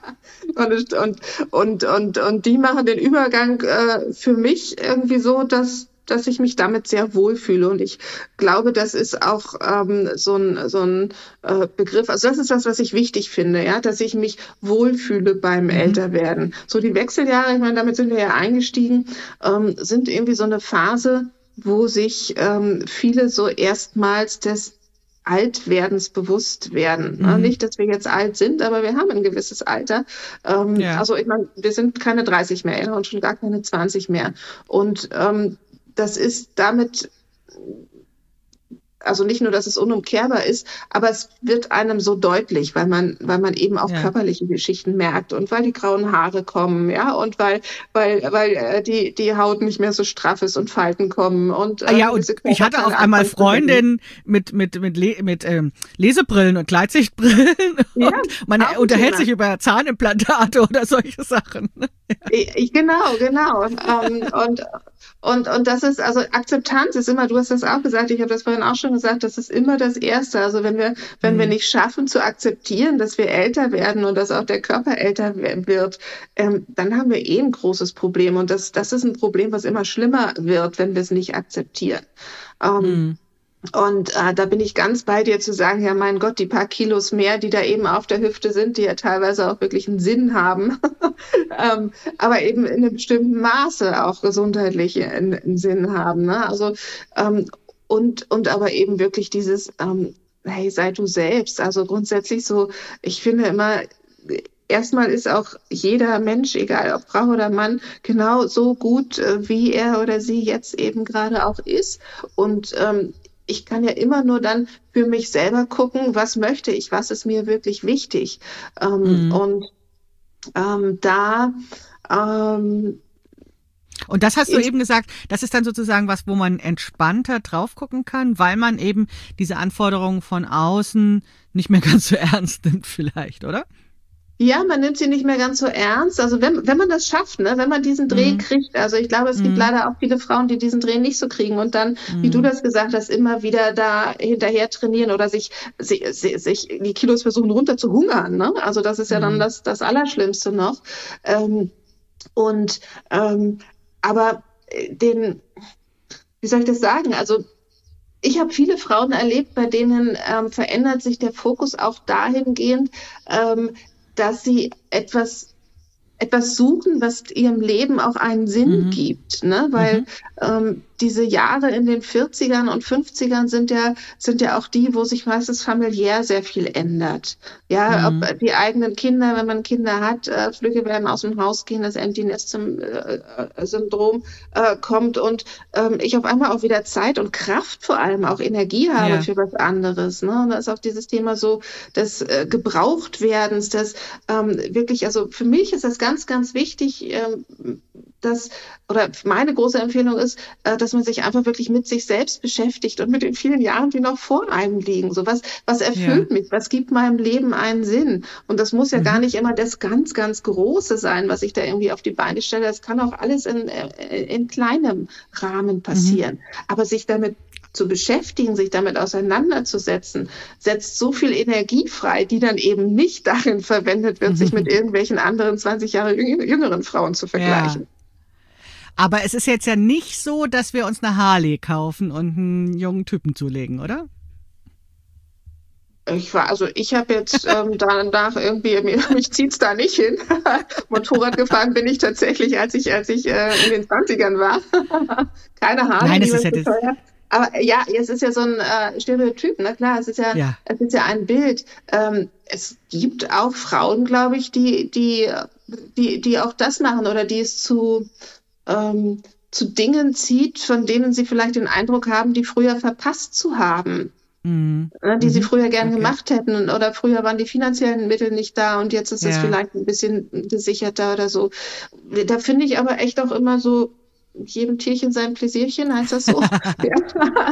Speaker 2: und, und, und, und, und die machen den Übergang äh, für mich irgendwie so, dass dass ich mich damit sehr wohlfühle. Und ich glaube, das ist auch ähm, so ein, so ein äh, Begriff. Also das ist das, was ich wichtig finde, ja, dass ich mich wohlfühle beim
Speaker 1: mhm.
Speaker 2: Älterwerden. So die Wechseljahre, ich meine, damit sind wir ja eingestiegen, ähm, sind irgendwie so eine Phase, wo sich ähm, viele so erstmals des Altwerdens bewusst werden. Ne?
Speaker 1: Mhm.
Speaker 2: Nicht, dass wir jetzt alt sind, aber wir haben ein gewisses Alter. Ähm,
Speaker 1: Ja.
Speaker 2: also ich meine, wir sind keine dreißig mehr ja, und schon gar keine zwanzig mehr. Und ähm, das ist damit, also nicht nur, dass es unumkehrbar ist, aber es wird einem so deutlich, weil man, weil man eben auch
Speaker 1: Ja.
Speaker 2: körperliche Geschichten merkt und weil die grauen Haare kommen, ja, und weil, weil, weil äh, die, die Haut nicht mehr so straff ist und Falten kommen und
Speaker 1: Ah
Speaker 2: äh,
Speaker 1: ja, und
Speaker 2: gewisse
Speaker 1: ich hatte
Speaker 2: Körperteile
Speaker 1: auf einmal
Speaker 2: anfangen zu hängen.
Speaker 1: Freundinnen mit mit mit Le mit ähm, Lesebrillen und Gleitsichtbrillen
Speaker 2: Ja,
Speaker 1: und man
Speaker 2: auch ein
Speaker 1: unterhält
Speaker 2: Thema.
Speaker 1: sich über Zahnimplantate oder solche Sachen.
Speaker 2: Ich, ich, genau, genau. Ähm, und, und, und das ist, also Akzeptanz ist immer, du hast das auch gesagt, ich habe das vorhin auch schon gesagt, das ist immer das Erste. Also wenn wir, wenn wir
Speaker 1: Mhm.
Speaker 2: nicht schaffen zu akzeptieren, dass wir älter werden und dass auch der Körper älter we- wird, ähm, dann haben wir eh ein großes Problem. Und das, das ist ein Problem, was immer schlimmer wird, wenn wir es nicht akzeptieren. Ähm,
Speaker 1: Mhm.
Speaker 2: Und äh, da bin ich ganz bei dir zu sagen, ja, mein Gott, die paar Kilos mehr, die da eben auf der Hüfte sind, die ja teilweise auch wirklich einen Sinn haben, ähm, aber eben in einem bestimmten Maße auch gesundheitlich einen, einen Sinn haben. Ne? Also ähm, und und aber eben wirklich dieses, ähm, hey, sei du selbst. Also grundsätzlich so, ich finde immer. Erstmal ist auch jeder Mensch, egal ob Frau oder Mann, genau so gut, äh, wie er oder sie jetzt eben gerade auch ist. Und ähm, ich kann ja immer nur dann für mich selber gucken, was möchte ich, was ist mir wirklich wichtig. Ähm,
Speaker 1: Mhm.
Speaker 2: und ähm, da ähm,
Speaker 1: Und das hast du
Speaker 2: ist,
Speaker 1: eben gesagt, das ist dann sozusagen was, wo man entspannter drauf gucken kann, weil man eben diese Anforderungen von außen nicht mehr ganz so ernst nimmt vielleicht, oder?
Speaker 2: ja, man nimmt sie nicht mehr ganz so ernst. Also wenn, wenn man das schafft, ne, wenn man diesen Dreh
Speaker 1: Mhm.
Speaker 2: kriegt, also ich glaube, es gibt
Speaker 1: Mhm.
Speaker 2: leider auch viele Frauen, die diesen Dreh nicht so kriegen und dann, wie du
Speaker 1: Mhm.
Speaker 2: das gesagt hast, immer wieder da hinterher trainieren oder sich, sich, sich die Kilos versuchen runter zu hungern. Ne? Also das ist ja dann
Speaker 1: Mhm.
Speaker 2: das, das Allerschlimmste noch. Ähm, und ähm, aber äh, den, wie soll ich das sagen? Also ich habe viele Frauen erlebt, bei denen ähm, verändert sich der Fokus auch dahingehend, ähm, dass sie etwas etwas suchen, was ihrem Leben auch einen Sinn
Speaker 1: Mhm.
Speaker 2: gibt, ne? Weil
Speaker 1: Mhm.
Speaker 2: ähm, diese Jahre in den vierzigern und fünfzigern sind ja, sind ja auch die, wo sich meistens familiär sehr viel ändert. Ja,
Speaker 1: Mhm.
Speaker 2: ob die eigenen Kinder, wenn man Kinder hat, äh, Flügge werden aus dem Haus gehen, das Empty Nest Syndrom äh, kommt und ähm, ich auf einmal auch wieder Zeit und Kraft, vor allem auch Energie habe
Speaker 1: Ja.
Speaker 2: für was anderes. Ne? Und da ist auch dieses Thema so des äh, Gebrauchtwerdens, das ähm, wirklich, also für mich ist das ganz, ganz wichtig, ähm, dass, oder meine große Empfehlung ist, äh, dass man sich einfach wirklich mit sich selbst beschäftigt und mit den vielen Jahren, die noch vor einem liegen. So was, was
Speaker 1: Ja.
Speaker 2: erfüllt mich? Was gibt meinem Leben einen Sinn? Und das muss ja gar
Speaker 1: Mhm.
Speaker 2: nicht immer das ganz, ganz Große sein, was ich da irgendwie auf die Beine stelle. Das kann auch alles in, äh, in kleinem Rahmen
Speaker 1: Mhm.
Speaker 2: passieren. Aber sich damit zu beschäftigen, sich damit auseinanderzusetzen, setzt so viel Energie frei, die dann eben nicht darin verwendet wird, sich mit irgendwelchen anderen zwanzig Jahre jüng- jüngeren Frauen zu
Speaker 1: Ja.
Speaker 2: vergleichen.
Speaker 1: Aber es ist jetzt ja nicht so, dass wir uns eine Harley kaufen und einen jungen Typen zulegen, oder?
Speaker 2: Ich war, also ich habe jetzt ähm, danach irgendwie, mir, mich zieht's da nicht hin. Motorrad gefahren bin ich tatsächlich, als ich, als ich äh, in den Zwanzigern war. Keine Harley,
Speaker 1: Nein,
Speaker 2: die
Speaker 1: es
Speaker 2: war
Speaker 1: ist ja
Speaker 2: zu
Speaker 1: das.
Speaker 2: teuer. Aber ja, es ist ja so ein äh, Stereotyp, na klar, es ist ja,
Speaker 1: Ja.
Speaker 2: es ist ja ein Bild. Ähm, es gibt auch Frauen, glaube ich, die, die, die, die auch das machen oder die es zu, ähm, zu Dingen zieht, von denen sie vielleicht den Eindruck haben, die früher verpasst zu haben.
Speaker 1: Mhm.
Speaker 2: Ne, die sie
Speaker 1: Mhm.
Speaker 2: früher gern
Speaker 1: Okay.
Speaker 2: gemacht hätten und, oder früher waren die finanziellen Mittel nicht da und jetzt ist es
Speaker 1: Ja.
Speaker 2: vielleicht ein bisschen gesicherter oder so. Da finde ich aber echt auch immer so, jedem Tierchen sein Pläsierchen, heißt das so? Ja.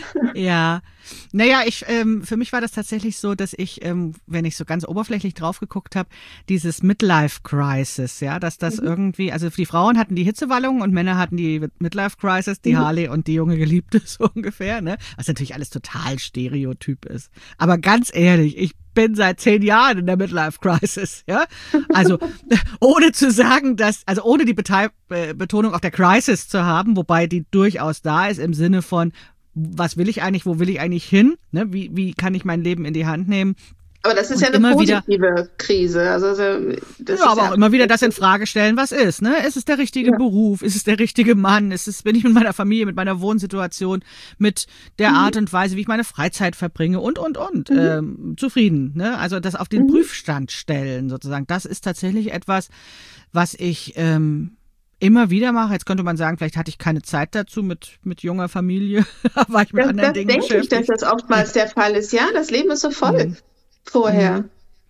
Speaker 1: Ja, naja, ich ähm, für mich war das tatsächlich so, dass ich, ähm, wenn ich so ganz oberflächlich drauf geguckt habe, dieses Midlife Crisis, ja, dass das
Speaker 2: Mhm.
Speaker 1: irgendwie, also die Frauen hatten die Hitzewallung und Männer hatten die Midlife Crisis, die
Speaker 2: Mhm.
Speaker 1: Harley und die junge Geliebte so ungefähr, ne? Was natürlich alles total Stereotyp ist. Aber ganz ehrlich, ich bin seit zehn Jahren in der Midlife Crisis, ja. Also ohne zu sagen, dass, also ohne die Beteil äh, Betonung auf der Crisis zu haben, wobei die durchaus da ist im Sinne von, was will ich eigentlich, wo will ich eigentlich hin, ne? Wie, wie kann ich mein Leben in die Hand nehmen?
Speaker 2: Aber das ist
Speaker 1: Und
Speaker 2: ja eine
Speaker 1: immer wieder,
Speaker 2: positive Krise. Also, also das
Speaker 1: ja,
Speaker 2: ist
Speaker 1: aber
Speaker 2: ja
Speaker 1: auch immer wieder das in Frage stellen, was ist, ne? Ist es der richtige
Speaker 2: ja.
Speaker 1: Beruf? Ist es der richtige Mann? Ist es, bin ich mit meiner Familie, mit meiner Wohnsituation, mit der
Speaker 2: Mhm.
Speaker 1: Art und Weise, wie ich meine Freizeit verbringe und, und, und,
Speaker 2: Mhm.
Speaker 1: ähm, zufrieden, ne? Also das auf den
Speaker 2: Mhm.
Speaker 1: Prüfstand stellen, sozusagen. Das ist tatsächlich etwas, was ich, ähm, immer wieder mache. Jetzt könnte man sagen, vielleicht hatte ich keine Zeit dazu mit, mit junger Familie, war ich mit
Speaker 2: Das,
Speaker 1: anderen
Speaker 2: das
Speaker 1: Dingen
Speaker 2: denke ich, dass
Speaker 1: beschäftigt.
Speaker 2: das oftmals der Fall ist. Ja, das Leben ist so voll
Speaker 1: Mhm.
Speaker 2: vorher.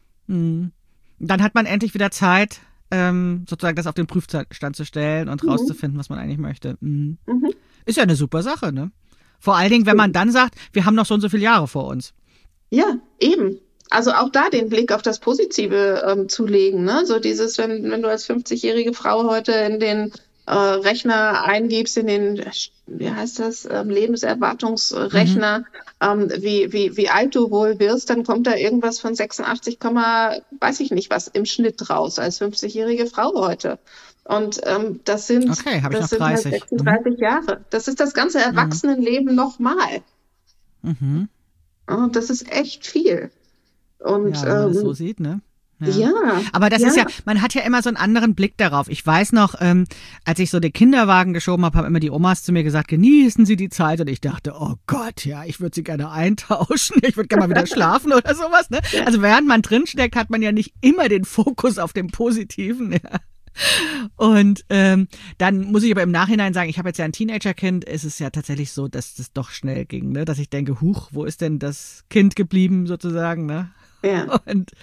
Speaker 1: Mhm. Dann hat man endlich wieder Zeit, ähm, sozusagen das auf den Prüfstand zu stellen und
Speaker 2: Mhm.
Speaker 1: rauszufinden, was man eigentlich möchte. Mhm.
Speaker 2: Mhm.
Speaker 1: Ist ja eine super Sache, ne? Vor allen Dingen, wenn man dann sagt, wir haben noch so und so viele Jahre vor uns.
Speaker 2: Ja, eben. Also auch da den Blick auf das Positive ähm, zu legen. Ne? So dieses, wenn, wenn du als fünfzigjährige Frau heute in den äh, Rechner eingibst, in den, wie heißt das, ähm, Lebenserwartungsrechner,
Speaker 1: Mhm.
Speaker 2: ähm, wie, wie, wie alt du wohl wirst, dann kommt da irgendwas von sechsundachtzig, weiß ich nicht was im Schnitt raus als fünfzigjährige Frau heute. Und ähm, das sind,
Speaker 1: Okay, habe ich noch
Speaker 2: das sind halt
Speaker 1: dreißig. Mhm.
Speaker 2: sechsunddreißig Jahre. Das ist das ganze
Speaker 1: Mhm.
Speaker 2: Erwachsenenleben nochmal.
Speaker 1: Mhm.
Speaker 2: Und das ist echt viel. Und
Speaker 1: Ja, wenn man das so
Speaker 2: ähm,
Speaker 1: sieht, ne? Ja.
Speaker 2: ja,
Speaker 1: Aber das
Speaker 2: ja.
Speaker 1: ist ja, man hat ja immer so einen anderen Blick darauf. Ich weiß noch, ähm, als ich so den Kinderwagen geschoben habe, haben immer die Omas zu mir gesagt, genießen Sie die Zeit. Und ich dachte, oh Gott, ja, ich würde sie gerne eintauschen. Ich würde gerne mal wieder schlafen oder sowas. Ne?
Speaker 2: Ja.
Speaker 1: Also während man drinsteckt, hat man ja nicht immer den Fokus auf dem Positiven. Ja. Und ähm, dann muss ich aber im Nachhinein sagen, ich habe jetzt ja ein Teenagerkind, es ist ja tatsächlich so, dass das doch schnell ging, ne? Dass ich denke, huch, wo ist denn das Kind geblieben sozusagen, ne?
Speaker 2: Ja.
Speaker 1: Und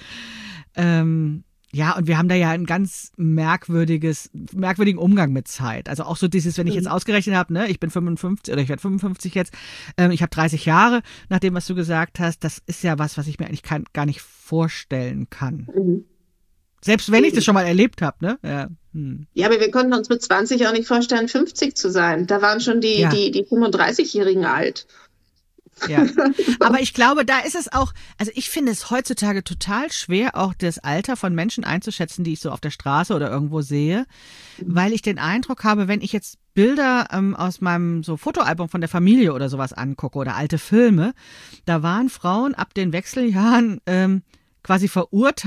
Speaker 1: ähm, ja, und wir haben da ja ein ganz merkwürdiges, merkwürdigen Umgang mit Zeit. Also auch so dieses, wenn ich jetzt
Speaker 2: Mhm.
Speaker 1: ausgerechnet habe, ne, ich bin fünfundfünfzig oder ich werde fünfundfünfzig jetzt, ähm, ich habe dreißig Jahre, nach dem, was du gesagt hast, das ist ja was, was ich mir eigentlich kein, gar nicht vorstellen kann.
Speaker 2: Mhm.
Speaker 1: Selbst wenn ich das schon mal erlebt habe, ne? Ja. Hm.
Speaker 2: Ja, aber wir konnten uns mit zwanzig auch nicht vorstellen, fünfzig zu sein. Da waren schon die,
Speaker 1: Ja.
Speaker 2: die, die fünfunddreißigjährigen alt.
Speaker 1: Ja, aber ich glaube, da ist es auch, also ich finde es heutzutage total schwer, auch das Alter von Menschen einzuschätzen, die ich so auf der Straße oder irgendwo sehe, weil ich den Eindruck habe, wenn ich jetzt Bilder ähm, aus meinem so Fotoalbum von der Familie oder sowas angucke oder alte Filme, da waren Frauen ab den Wechseljahren ähm, quasi verurteilt,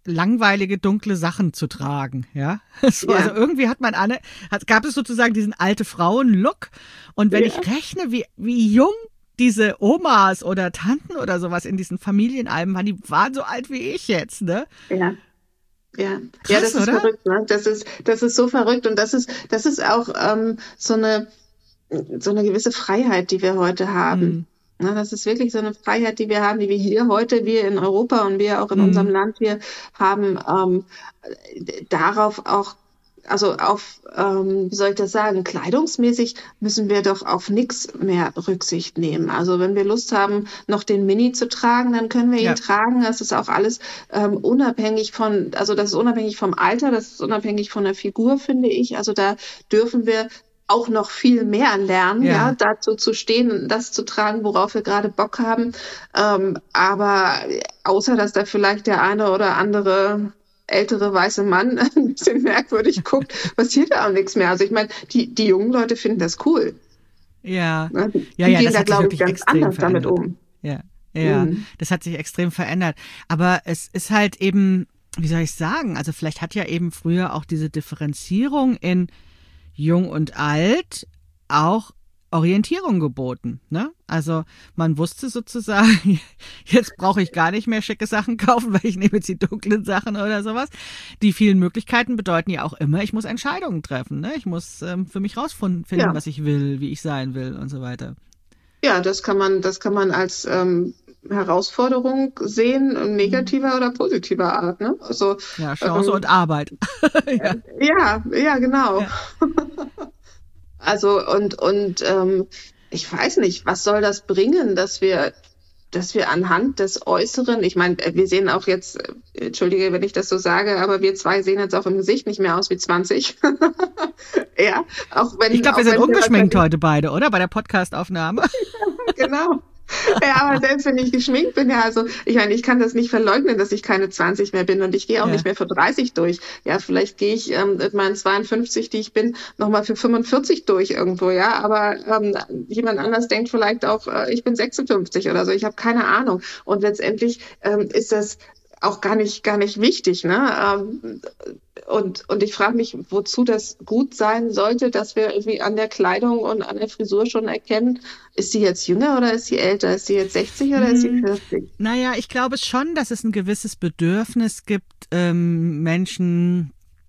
Speaker 1: langweilige, dunkle Sachen zu tragen, ja. So,
Speaker 2: Ja.
Speaker 1: Also irgendwie hat man alle, hat, gab es sozusagen diesen alte Frauen-Look. Und wenn
Speaker 2: Ja.
Speaker 1: ich rechne, wie, wie jung diese Omas oder Tanten oder sowas in diesen Familienalben waren, die waren so alt wie ich jetzt, ne?
Speaker 2: Ja. Ja,
Speaker 1: Krass,
Speaker 2: ja, das ist
Speaker 1: oder?
Speaker 2: verrückt, ne? Das ist, das ist so verrückt und das ist, das ist auch ähm, so eine, so eine gewisse Freiheit, die wir heute haben.
Speaker 1: Mhm.
Speaker 2: Na, das ist wirklich so eine Freiheit, die wir haben, die wir hier heute, wir in Europa und wir auch in
Speaker 1: Mhm.
Speaker 2: unserem Land hier haben, ähm, darauf auch, also auf, ähm, wie soll ich das sagen, kleidungsmäßig müssen wir doch auf nichts mehr Rücksicht nehmen. Also wenn wir Lust haben, noch den Mini zu tragen, dann können wir ihn
Speaker 1: Ja.
Speaker 2: tragen. Das ist auch alles ähm, unabhängig von, also das ist unabhängig vom Alter, das ist unabhängig von der Figur, finde ich. Also da dürfen wir auch noch viel mehr lernen,
Speaker 1: Ja.
Speaker 2: ja, dazu zu stehen und das zu tragen, worauf wir gerade Bock haben. Ähm, aber außer, dass da vielleicht der eine oder andere ältere weiße Mann ein bisschen merkwürdig guckt, passiert da auch nichts mehr. Also ich meine, die, die jungen Leute finden das cool.
Speaker 1: Ja,
Speaker 2: Ne? Die
Speaker 1: ja, ja,
Speaker 2: gehen
Speaker 1: das
Speaker 2: da,
Speaker 1: hat sich
Speaker 2: glaube ich,
Speaker 1: wirklich
Speaker 2: ganz
Speaker 1: extrem
Speaker 2: anders damit
Speaker 1: verändert.
Speaker 2: um.
Speaker 1: Ja, ja,
Speaker 2: Mhm.
Speaker 1: das hat sich extrem verändert. Aber es ist halt eben, wie soll ich sagen, also vielleicht hat ja eben früher auch diese Differenzierung in Jung und Alt auch Orientierung geboten, ne? Also man wusste sozusagen, jetzt brauche ich gar nicht mehr schicke Sachen kaufen, weil ich nehme jetzt die dunklen Sachen oder sowas. Die vielen Möglichkeiten bedeuten ja auch immer, ich muss Entscheidungen treffen, ne? Ich muss ähm, für mich rausfinden,
Speaker 2: Ja.
Speaker 1: was ich will, wie ich sein will und so weiter.
Speaker 2: Ja, das kann man, das kann man als ähm, Herausforderung sehen, negativer oder positiver Art, ne? Also
Speaker 1: Ja, Chance
Speaker 2: ähm,
Speaker 1: und Arbeit. Ja.
Speaker 2: ja, ja, genau.
Speaker 1: Ja.
Speaker 2: Also und und ähm, ich weiß nicht, was soll das bringen, dass wir, dass wir anhand des Äußeren, ich meine, wir sehen auch jetzt, äh, entschuldige, wenn ich das so sage, aber wir zwei sehen jetzt auch im Gesicht nicht mehr aus wie zwanzig. Ja, auch wenn
Speaker 1: Ich glaube, wir
Speaker 2: auch
Speaker 1: sind
Speaker 2: wenn
Speaker 1: ungeschminkt
Speaker 2: wahrscheinlich-
Speaker 1: heute beide, oder? Bei der Podcastaufnahme.
Speaker 2: Genau. Ja, aber selbst wenn ich geschminkt bin, ja, also ich meine, ich kann das nicht verleugnen, dass ich keine zwanzig mehr bin und ich gehe auch
Speaker 1: Ja.
Speaker 2: nicht mehr für dreißig durch. Ja, vielleicht gehe ich ähm, mit meinen zweiundfünfzig, die ich bin, nochmal für fünfundvierzig durch irgendwo, ja, aber ähm, jemand anders denkt vielleicht auch, äh, ich bin sechsundfünfzig oder so, ich habe keine Ahnung. Und letztendlich ähm, ist das auch gar nicht, gar nicht wichtig, ne? Ähm, und, und ich frage mich, wozu das gut sein sollte, dass wir irgendwie an der Kleidung und an der Frisur schon erkennen, ist sie jetzt jünger oder ist sie älter? Ist sie jetzt sechzig oder ist sie
Speaker 1: Hm.
Speaker 2: vierzig?
Speaker 1: Naja, ich glaube schon, dass es ein gewisses Bedürfnis gibt, ähm, Menschen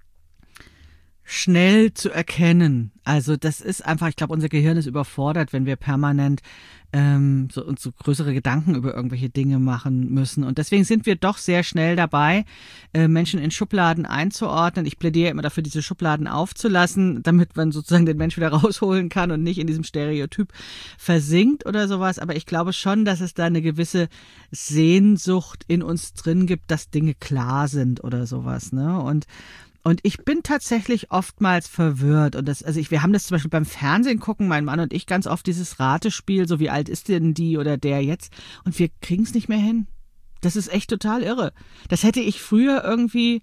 Speaker 1: schnell zu erkennen. Also das ist einfach, ich glaube, unser Gehirn ist überfordert, wenn wir permanent ähm, so, uns so größere Gedanken über irgendwelche Dinge machen müssen. Und deswegen sind wir doch sehr schnell dabei, äh, Menschen in Schubladen einzuordnen. Ich plädiere immer dafür, diese Schubladen aufzulassen, damit man sozusagen den Mensch wieder rausholen kann und nicht in diesem Stereotyp versinkt oder sowas. Aber ich glaube schon, dass es da eine gewisse Sehnsucht in uns drin gibt, dass Dinge klar sind oder sowas, ne? Und Und ich bin tatsächlich oftmals verwirrt. Und das, also ich, wir haben das zum Beispiel beim Fernsehen gucken, mein Mann und ich, ganz oft dieses Ratespiel, so wie alt ist denn die oder der jetzt? Und wir kriegen es nicht mehr hin. Das ist echt total irre. Das hätte ich früher irgendwie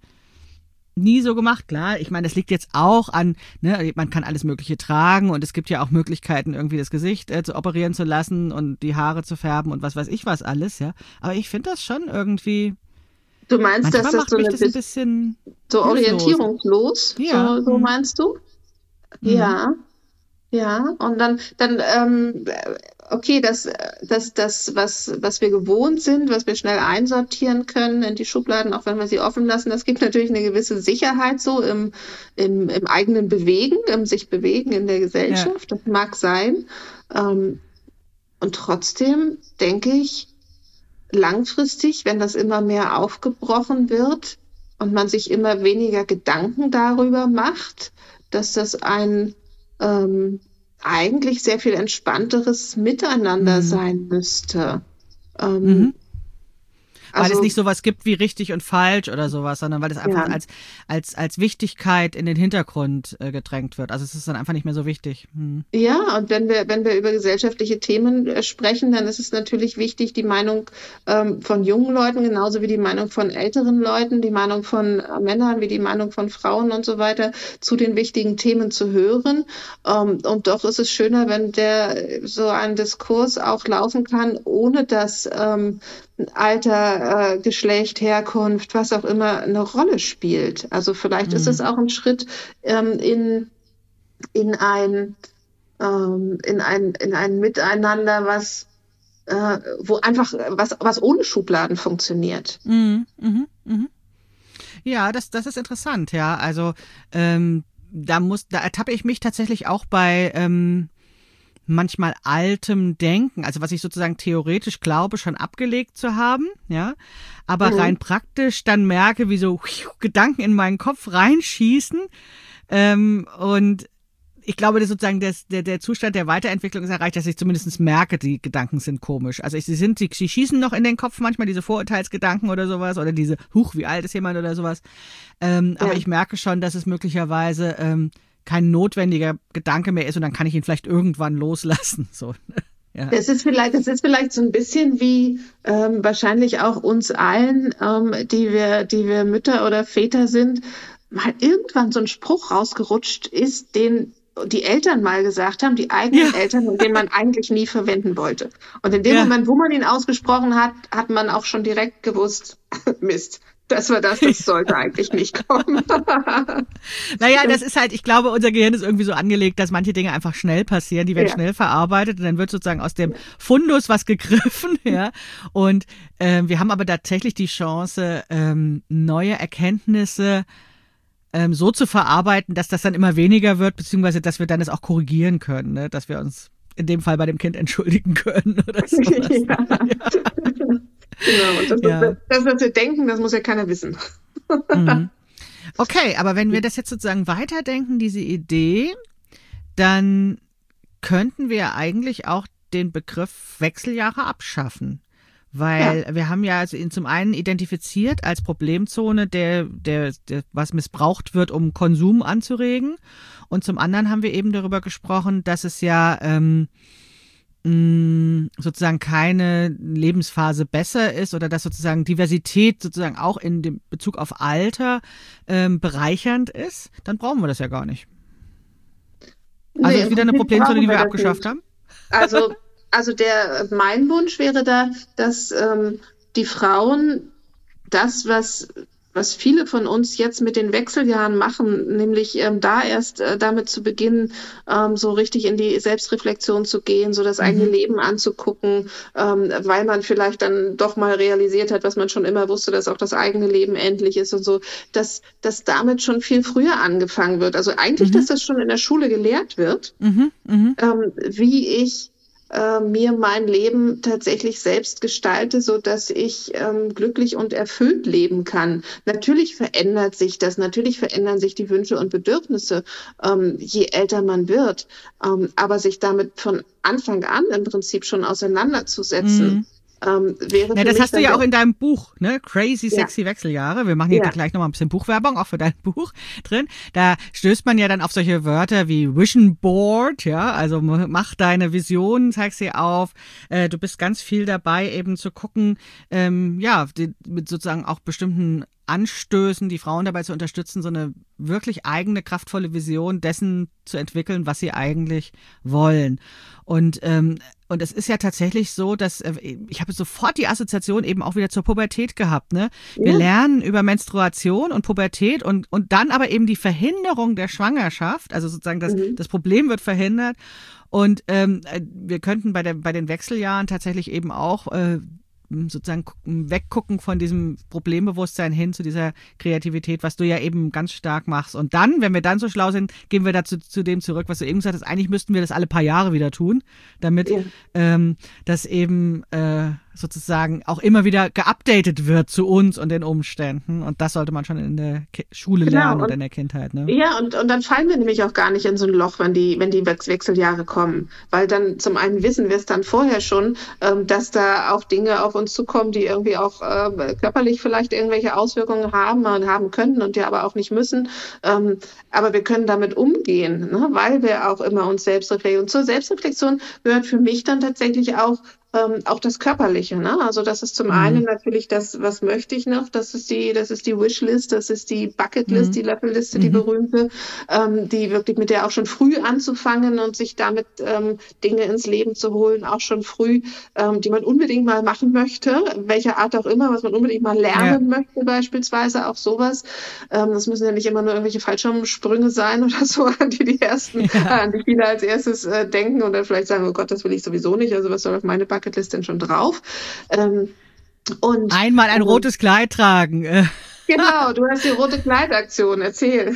Speaker 1: nie so gemacht. Klar, ich meine, das liegt jetzt auch an, ne, man kann alles Mögliche tragen und es gibt ja auch Möglichkeiten, irgendwie das Gesicht äh, zu operieren zu lassen und die Haare zu färben und was weiß ich was alles, ja. Aber ich finde das schon irgendwie,
Speaker 2: Du meinst,
Speaker 1: manchmal
Speaker 2: dass das
Speaker 1: macht
Speaker 2: so,
Speaker 1: mich
Speaker 2: eine,
Speaker 1: das ein bisschen
Speaker 2: so
Speaker 1: hilflos.
Speaker 2: orientierungslos,
Speaker 1: Ja.
Speaker 2: so, so
Speaker 1: Mhm.
Speaker 2: meinst du?
Speaker 1: Mhm.
Speaker 2: Ja, ja. Und dann, dann ähm, okay, das, das, das, was, was wir gewohnt sind, was wir schnell einsortieren können in die Schubladen, auch wenn wir sie offen lassen, das gibt natürlich eine gewisse Sicherheit so im, im, im eigenen Bewegen, im sich bewegen in der Gesellschaft. Das mag sein. Ähm, und trotzdem denke ich, langfristig, wenn das immer mehr aufgebrochen wird und man sich immer weniger Gedanken darüber macht, dass das ein ähm, eigentlich sehr viel entspannteres Miteinander
Speaker 1: Mhm.
Speaker 2: sein müsste. Ähm,
Speaker 1: Mhm. Weil
Speaker 2: also,
Speaker 1: es nicht sowas gibt wie richtig und falsch oder sowas, sondern weil es einfach
Speaker 2: Ja.
Speaker 1: als, als, als Wichtigkeit in den Hintergrund äh, gedrängt wird. Also es ist dann einfach nicht mehr so wichtig. Hm.
Speaker 2: Ja, und wenn wir, wenn wir über gesellschaftliche Themen äh, sprechen, dann ist es natürlich wichtig, die Meinung ähm, von jungen Leuten, genauso wie die Meinung von älteren Leuten, die Meinung von äh, Männern, wie die Meinung von Frauen und so weiter, zu den wichtigen Themen zu hören. Ähm, und doch ist es schöner, wenn der so ein Diskurs auch laufen kann, ohne dass ähm, Alter, äh, Geschlecht, Herkunft, was auch immer eine Rolle spielt. Also vielleicht mhm. ist es auch ein Schritt ähm, in, in ein ähm, in ein in ein Miteinander, was äh, wo einfach was was ohne Schubladen funktioniert.
Speaker 1: Mhm. Mhm. Mhm. Ja, das das ist interessant. Ja, also ähm, da muss da ertappe ich mich tatsächlich auch bei ähm, manchmal altem Denken, also was ich sozusagen theoretisch glaube, schon abgelegt zu haben, ja, aber mhm. rein praktisch dann merke, wie so Gedanken in meinen Kopf reinschießen ähm, und ich glaube, dass sozusagen das, der, der Zustand der Weiterentwicklung ist erreicht, dass ich zumindest merke, die Gedanken sind komisch. Also ich, sie sind, sie, sie schießen noch in den Kopf manchmal, diese Vorurteilsgedanken oder sowas oder diese, huch, wie alt ist jemand oder sowas. Ähm, ja. Aber ich merke schon, dass es möglicherweise ähm, kein notwendiger Gedanke mehr ist und dann kann ich ihn vielleicht irgendwann loslassen. So.
Speaker 2: Ja. Das ist vielleicht, das ist vielleicht so ein bisschen wie ähm, wahrscheinlich auch uns allen, ähm, die wir, die wir Mütter oder Väter sind, mal irgendwann so ein Spruch rausgerutscht ist, den die Eltern mal gesagt haben, die eigenen ja. Eltern, und den man eigentlich nie verwenden wollte. Und in dem ja. Moment, wo man ihn ausgesprochen hat, hat man auch schon direkt gewusst, Mist. Das war das, das sollte eigentlich nicht kommen.
Speaker 1: Naja, das ist halt, ich glaube, unser Gehirn ist irgendwie so angelegt, dass manche Dinge einfach schnell passieren, die werden ja. schnell verarbeitet und dann wird sozusagen aus dem Fundus was gegriffen, ja. Und ähm, wir haben aber tatsächlich die Chance, ähm, neue Erkenntnisse ähm, so zu verarbeiten, dass das dann immer weniger wird, beziehungsweise dass wir dann das auch korrigieren können, ne? Dass wir uns in dem Fall bei dem Kind entschuldigen können oder so.
Speaker 2: Ja. Ja. Genau, und das, ja. ist, das, was wir denken, das muss ja keiner wissen.
Speaker 1: Mhm. Okay, aber wenn wir das jetzt sozusagen weiterdenken, diese Idee, dann könnten wir eigentlich auch den Begriff Wechseljahre abschaffen. Weil ja. wir haben ja also ihn zum einen identifiziert als Problemzone, der, der, der, was missbraucht wird, um Konsum anzuregen. Und zum anderen haben wir eben darüber gesprochen, dass es ja ähm, sozusagen keine Lebensphase besser ist oder dass sozusagen Diversität sozusagen auch in dem Bezug auf Alter ähm, bereichernd ist, dann brauchen wir das ja gar nicht. Also nee, ist wieder eine Problemzone, die wir, wir abgeschafft nicht. haben?
Speaker 2: Also, also der, mein Wunsch wäre da, dass ähm, die Frauen das, was was viele von uns jetzt mit den Wechseljahren machen, nämlich ähm, da erst äh, damit zu beginnen, ähm, so richtig in die Selbstreflexion zu gehen, so das mhm. eigene Leben anzugucken, ähm, weil man vielleicht dann doch mal realisiert hat, was man schon immer wusste, dass auch das eigene Leben endlich ist und so, dass, dass damit schon viel früher angefangen wird. Also eigentlich, mhm. dass das schon in der Schule gelehrt wird, mhm. Mhm. Ähm, wie ich mir mein Leben tatsächlich selbst gestalte, so dass ich ähm, glücklich und erfüllt leben kann. Natürlich verändert sich das, natürlich verändern sich die Wünsche und Bedürfnisse, ähm, je älter man wird. Ähm, aber sich damit von Anfang an im Prinzip schon auseinanderzusetzen, mhm. Ähm, wäre
Speaker 1: ja, das hast du ja auch in deinem Buch, ne? Crazy Sexy
Speaker 2: ja.
Speaker 1: Wechseljahre. Wir machen hier ja. gleich nochmal ein bisschen Buchwerbung, auch für dein Buch drin. Da stößt man ja dann auf solche Wörter wie Vision Board, ja, also mach deine Vision, zeig sie auf. Äh, du bist ganz viel dabei, eben zu gucken, ähm, ja, die, mit sozusagen auch bestimmten Anstößen, die Frauen dabei zu unterstützen, so eine wirklich eigene, kraftvolle Vision dessen zu entwickeln, was sie eigentlich wollen. Und ähm, und es ist ja tatsächlich so, dass äh, ich habe sofort die Assoziation eben auch wieder zur Pubertät gehabt. Ne? Wir ja. lernen über Menstruation und Pubertät und und dann aber eben die Verhinderung der Schwangerschaft, also sozusagen das, mhm. das Problem wird verhindert. Und ähm, wir könnten bei der bei den Wechseljahren tatsächlich eben auch äh, sozusagen weggucken von diesem Problembewusstsein hin zu dieser Kreativität, was du ja eben ganz stark machst. Und dann, wenn wir dann so schlau sind, gehen wir dazu zu dem zurück, was du eben gesagt hast. Eigentlich müssten wir das alle paar Jahre wieder tun, damit ja. ähm, das eben äh, sozusagen auch immer wieder geupdatet wird zu uns und den Umständen. Und das sollte man schon in der Ki- Schule genau. lernen oder in der Kindheit. Ne?
Speaker 2: Ja, und, und dann fallen wir nämlich auch gar nicht in so ein Loch, wenn die, wenn die Wechseljahre kommen. Weil dann zum einen wissen wir es dann vorher schon, ähm, dass da auch Dinge auf uns zukommen, die irgendwie auch äh, körperlich vielleicht irgendwelche Auswirkungen haben und haben können und die aber auch nicht müssen. Ähm, aber wir können damit umgehen, ne? Weil wir auch immer uns selbst reflektieren. Und zur Selbstreflexion gehört für mich dann tatsächlich auch ähm, auch das Körperliche, ne? Also das ist zum
Speaker 1: Mhm.
Speaker 2: einen natürlich das, was möchte ich noch? Das ist die, das ist die Wishlist, das ist die Bucketlist,
Speaker 1: Mhm.
Speaker 2: die Löffelliste, die
Speaker 1: Mhm.
Speaker 2: berühmte, ähm, die wirklich mit der auch schon früh anzufangen und sich damit ähm, Dinge ins Leben zu holen, auch schon früh, ähm, die man unbedingt mal machen möchte, welcher Art auch immer, was man unbedingt mal lernen
Speaker 1: Ja.
Speaker 2: möchte, beispielsweise auch sowas. Ähm, das müssen ja nicht immer nur irgendwelche Fallschirmsprünge sein oder so, an die die ersten,
Speaker 1: Ja.
Speaker 2: an die viele als erstes äh, denken und dann vielleicht sagen, oh Gott, das will ich sowieso nicht, also was soll auf meine Bucketlist denn schon drauf? Ähm, und
Speaker 1: Einmal ein
Speaker 2: ähm,
Speaker 1: rotes Kleid tragen. äh.
Speaker 2: genau, du hast die rote Kleidaktion, erzähl.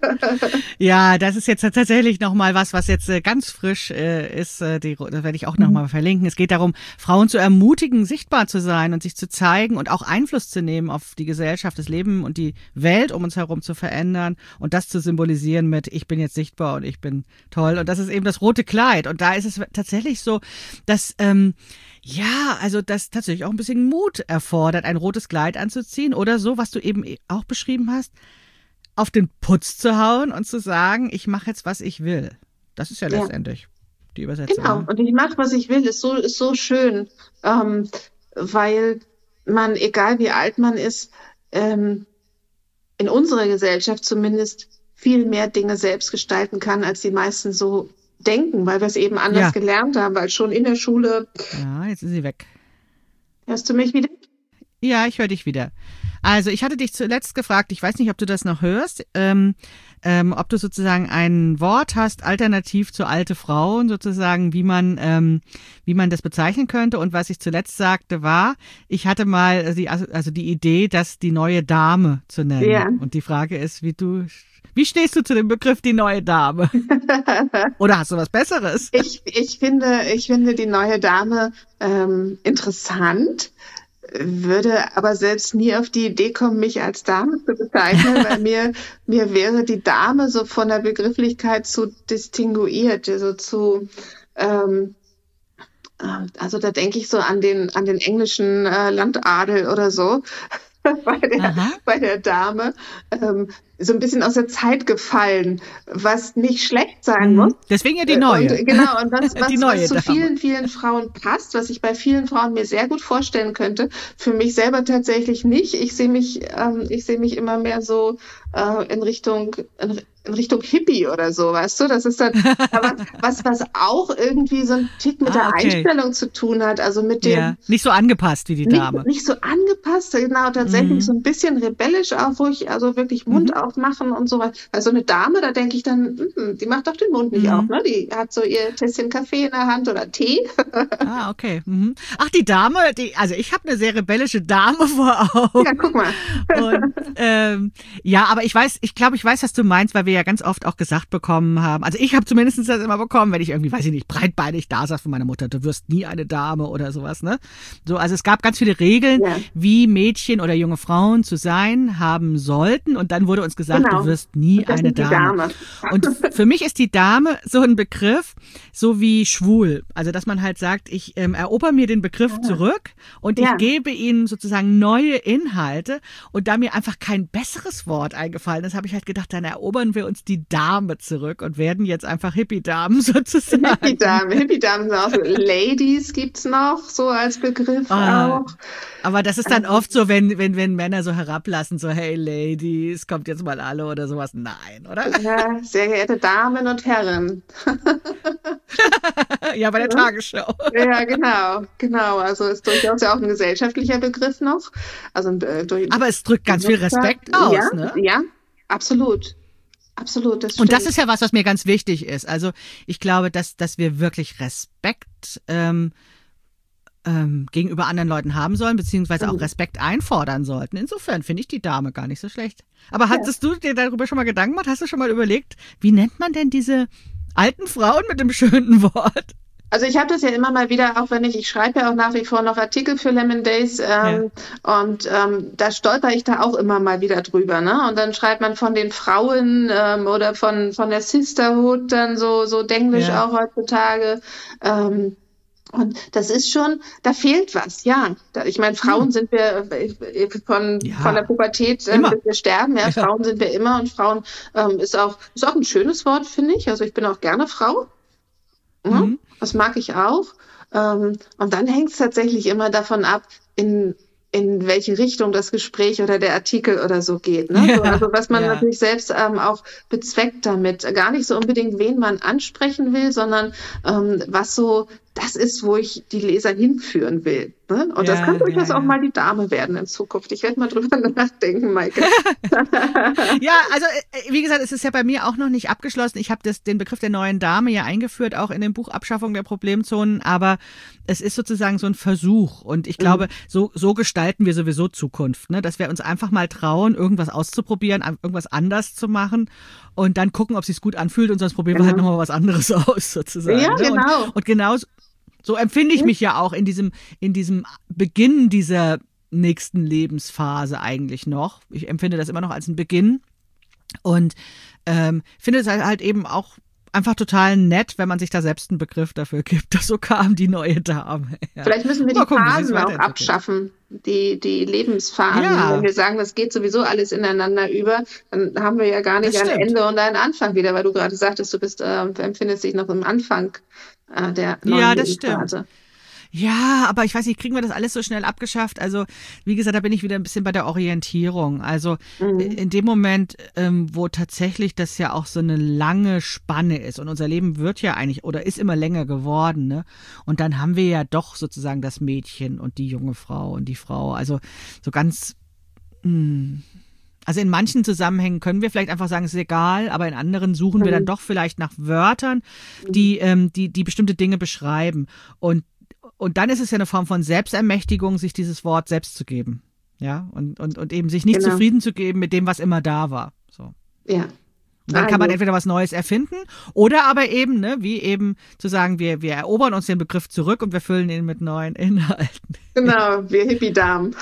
Speaker 1: Ja, das ist jetzt tatsächlich nochmal was, was jetzt äh, ganz frisch äh, ist. Äh, die, das werde ich auch nochmal verlinken. Es geht darum, Frauen zu ermutigen, sichtbar zu sein und sich zu zeigen und auch Einfluss zu nehmen auf die Gesellschaft, das Leben und die Welt um uns herum zu verändern und das zu symbolisieren mit, ich bin jetzt sichtbar und ich bin toll. Und das ist eben das rote Kleid. Und da ist es tatsächlich so, dass... Ähm, Ja, also das tatsächlich auch ein bisschen Mut erfordert, ein rotes Kleid anzuziehen oder so, was du eben auch beschrieben hast, auf den Putz zu hauen und zu sagen, ich mache jetzt, was ich will. Das ist ja
Speaker 2: Ja,
Speaker 1: letztendlich die Übersetzung.
Speaker 2: genau.
Speaker 1: Ne?
Speaker 2: Und ich mache, was ich will, ist so, ist so schön, ähm, weil man, egal wie alt man ist, ähm, in unserer Gesellschaft zumindest viel mehr Dinge selbst gestalten kann, als die meisten so denken, weil wir es eben anders
Speaker 1: Ja.
Speaker 2: gelernt haben, weil schon in der Schule.
Speaker 1: Ja, jetzt ist sie weg.
Speaker 2: Hörst du mich wieder?
Speaker 1: Ja, ich höre dich wieder. Also ich hatte dich zuletzt gefragt, ich weiß nicht, ob du das noch hörst, ähm, ähm, ob du sozusagen ein Wort hast, alternativ zu alte Frauen, sozusagen, wie man, ähm, wie man das bezeichnen könnte. Und was ich zuletzt sagte war, ich hatte mal die, also die Idee, das die neue Dame zu nennen.
Speaker 2: Ja.
Speaker 1: Und die Frage ist, wie du, wie stehst du zu dem Begriff die neue Dame? Oder hast du was Besseres?
Speaker 2: Ich, ich finde, ich finde die neue Dame ähm, interessant, würde aber selbst nie auf die Idee kommen, mich als Dame zu bezeichnen, weil mir, mir wäre die Dame so von der Begrifflichkeit zu distinguiert, also zu, ähm, äh, also da denke ich so an den, an den englischen äh, Landadel oder so. Bei der, bei der Dame ähm, so ein bisschen aus der Zeit gefallen, was nicht schlecht sein
Speaker 1: Mhm.
Speaker 2: muss.
Speaker 1: Deswegen ja die neue.
Speaker 2: Und, genau, und was, was,
Speaker 1: Die neue
Speaker 2: was zu
Speaker 1: Dame.
Speaker 2: vielen, vielen Frauen passt, was ich bei vielen Frauen mir sehr gut vorstellen könnte, für mich selber tatsächlich nicht. Ich sehe mich, ähm, ich sehe mich immer mehr so äh, in Richtung, in, in Richtung Hippie oder so, weißt du? Das ist dann aber was, was auch irgendwie so ein Tick mit
Speaker 1: Ah,
Speaker 2: der
Speaker 1: okay.
Speaker 2: Einstellung zu tun hat, also mit dem
Speaker 1: Ja, nicht so angepasst wie die Dame.
Speaker 2: nicht, nicht so angepasst, genau, tatsächlich
Speaker 1: Mhm.
Speaker 2: so ein bisschen rebellisch auch, wo ich also wirklich Mund
Speaker 1: Mhm.
Speaker 2: aufmachen und so weiter. Weil so eine Dame, da denke ich dann, hm, die macht doch den Mund nicht
Speaker 1: Mhm.
Speaker 2: auf, ne? Die hat so ihr Tässchen Kaffee in der Hand oder Tee.
Speaker 1: Ah, okay. Mhm. Ach, die Dame, die, also ich habe eine sehr rebellische Dame vor Augen.
Speaker 2: Ja, guck mal.
Speaker 1: Und, ähm, ja, aber ich weiß, ich glaube, ich weiß, was du meinst, weil wir ja ganz oft auch gesagt bekommen haben. Also ich habe zumindest das immer bekommen, wenn ich irgendwie, weiß ich nicht, breitbeinig da saß von meiner Mutter, du wirst nie eine Dame oder sowas, ne? So, also es gab ganz viele Regeln,
Speaker 2: Ja.
Speaker 1: wie Mädchen oder junge Frauen zu sein haben sollten. Und dann wurde uns gesagt,
Speaker 2: Genau.
Speaker 1: du wirst nie
Speaker 2: Und das
Speaker 1: eine
Speaker 2: ist die
Speaker 1: Dame.
Speaker 2: Dame.
Speaker 1: Und für mich ist die Dame so ein Begriff, so wie schwul. Also, dass man halt sagt, ich ähm, erober mir den Begriff zurück und
Speaker 2: Ja.
Speaker 1: ich gebe ihnen sozusagen neue Inhalte. Und da mir einfach kein besseres Wort eingefallen ist, habe ich halt gedacht, dann erobern wir uns die Dame zurück und werden jetzt einfach Hippie-Damen sozusagen.
Speaker 2: Hippie-Dame, Hippie-Damen sind auch so. Ladies gibt's noch, so als Begriff
Speaker 1: Ah.
Speaker 2: auch.
Speaker 1: Aber das ist dann oft so, wenn, wenn, wenn Männer so herablassen, so, hey Ladies, kommt jetzt mal alle oder sowas. Nein, oder?
Speaker 2: Ja, sehr geehrte Damen und Herren.
Speaker 1: Ja, bei der Tagesschau.
Speaker 2: Ja, genau, genau. Also ist durchaus ja auch ein gesellschaftlicher Begriff noch. Also äh, durch,
Speaker 1: Aber es drückt ganz viel Respekt aus,
Speaker 2: ja,
Speaker 1: ne?
Speaker 2: Ja, absolut. Absolut, das
Speaker 1: Und das
Speaker 2: stimmt.
Speaker 1: ist ja was, was mir ganz wichtig ist. Also ich glaube, dass, dass wir wirklich Respekt ähm, ähm, gegenüber anderen Leuten haben sollen, beziehungsweise auch
Speaker 2: Mhm.
Speaker 1: Respekt einfordern sollten. Insofern finde ich die Dame gar nicht so schlecht. Aber hattest du dir darüber schon mal Gedanken gemacht? Hast du schon mal überlegt, wie nennt man denn diese alten Frauen mit dem schönen Wort?
Speaker 2: Also ich habe das ja immer mal wieder, auch wenn ich, ich schreibe ja auch nach wie vor noch Artikel für Lemon Days ähm, und ähm, da stolper ich da auch immer mal wieder drüber, ne? Und dann schreibt man von den Frauen ähm, oder von von der Sisterhood dann so so Denglisch
Speaker 1: Ja.
Speaker 2: auch heutzutage. Ähm, und das ist schon, da fehlt was, ja. Da, ich meine, Frauen
Speaker 1: Hm.
Speaker 2: sind wir äh, von
Speaker 1: Ja.
Speaker 2: von der Pubertät äh,
Speaker 1: Immer.
Speaker 2: bis wir sterben, ja.
Speaker 1: Ja.
Speaker 2: Frauen sind wir immer und Frauen ähm, ist auch ist auch ein schönes Wort, finde ich. Also ich bin auch gerne Frau. Ja,
Speaker 1: Mhm.
Speaker 2: das mag ich auch. Ähm, und dann hängt es tatsächlich immer davon ab, in in welche Richtung das Gespräch oder der Artikel oder so geht. Ne?
Speaker 1: Ja,
Speaker 2: so, also was man
Speaker 1: ja.
Speaker 2: natürlich selbst ähm, auch bezweckt damit. Gar nicht so unbedingt, wen man ansprechen will, sondern ähm, was so das ist, wo ich die Leser hinführen will. Ne? Und
Speaker 1: Ja,
Speaker 2: das kann durchaus
Speaker 1: ja,
Speaker 2: auch
Speaker 1: ja.
Speaker 2: mal die Dame werden in Zukunft. Ich werde mal drüber nachdenken, Maike.
Speaker 1: Ja, also äh, wie gesagt, es ist ja bei mir auch noch nicht abgeschlossen. Ich habe das den Begriff der neuen Dame ja eingeführt, auch in dem Buch Abschaffung der Problemzonen, aber es ist sozusagen so ein Versuch und ich glaube, so so gestalten wir sowieso Zukunft, ne? Dass wir uns einfach mal trauen, irgendwas auszuprobieren, irgendwas anders zu machen und dann gucken, ob es sich gut anfühlt und sonst probieren wir halt nochmal was anderes aus, sozusagen.
Speaker 2: Ja,
Speaker 1: ne?
Speaker 2: genau.
Speaker 1: Und, und genau so empfinde ich mich ja auch in diesem in diesem Beginn dieser nächsten Lebensphase eigentlich noch. Ich empfinde das immer noch als einen Beginn und ähm, finde es halt eben auch einfach total nett, wenn man sich da selbst einen Begriff dafür gibt. So kam die neue Dame. Ja.
Speaker 2: Vielleicht müssen wir die
Speaker 1: gucken,
Speaker 2: Phasen auch abschaffen, die, die Lebensphasen.
Speaker 1: Ja.
Speaker 2: Wenn wir sagen, das geht sowieso alles ineinander über, dann haben wir ja gar nicht ein Ende und einen Anfang wieder, weil du gerade sagtest, du bist, äh, empfindest dich noch im Anfang äh, der neuen
Speaker 1: Ja, das
Speaker 2: Lebensphase.
Speaker 1: stimmt. Ja, aber ich weiß nicht, kriegen wir das alles so schnell abgeschafft? Also, wie gesagt, da bin ich wieder ein bisschen bei der Orientierung. Also,
Speaker 2: Mhm.
Speaker 1: in dem Moment, ähm, wo tatsächlich das ja auch so eine lange Spanne ist und unser Leben wird ja eigentlich oder ist immer länger geworden, ne? Und dann haben wir ja doch sozusagen das Mädchen und die junge Frau und die Frau. Also, so ganz, mh. Also in manchen Zusammenhängen können wir vielleicht einfach sagen, es ist egal, aber in anderen suchen
Speaker 2: Mhm.
Speaker 1: wir dann doch vielleicht nach Wörtern, die, ähm, die, die bestimmte Dinge beschreiben. Und Und dann ist es ja eine Form von Selbstermächtigung, sich dieses Wort selbst zu geben. Ja, und, und, und eben sich nicht
Speaker 2: Genau.
Speaker 1: zufrieden zu geben mit dem, was immer da war. So.
Speaker 2: Ja.
Speaker 1: Und dann kann man
Speaker 2: Also.
Speaker 1: entweder was Neues erfinden oder aber eben, ne, wie eben zu sagen, wir, wir erobern uns den Begriff zurück und wir füllen ihn mit neuen Inhalten.
Speaker 2: Genau, wir Hippie-Damen.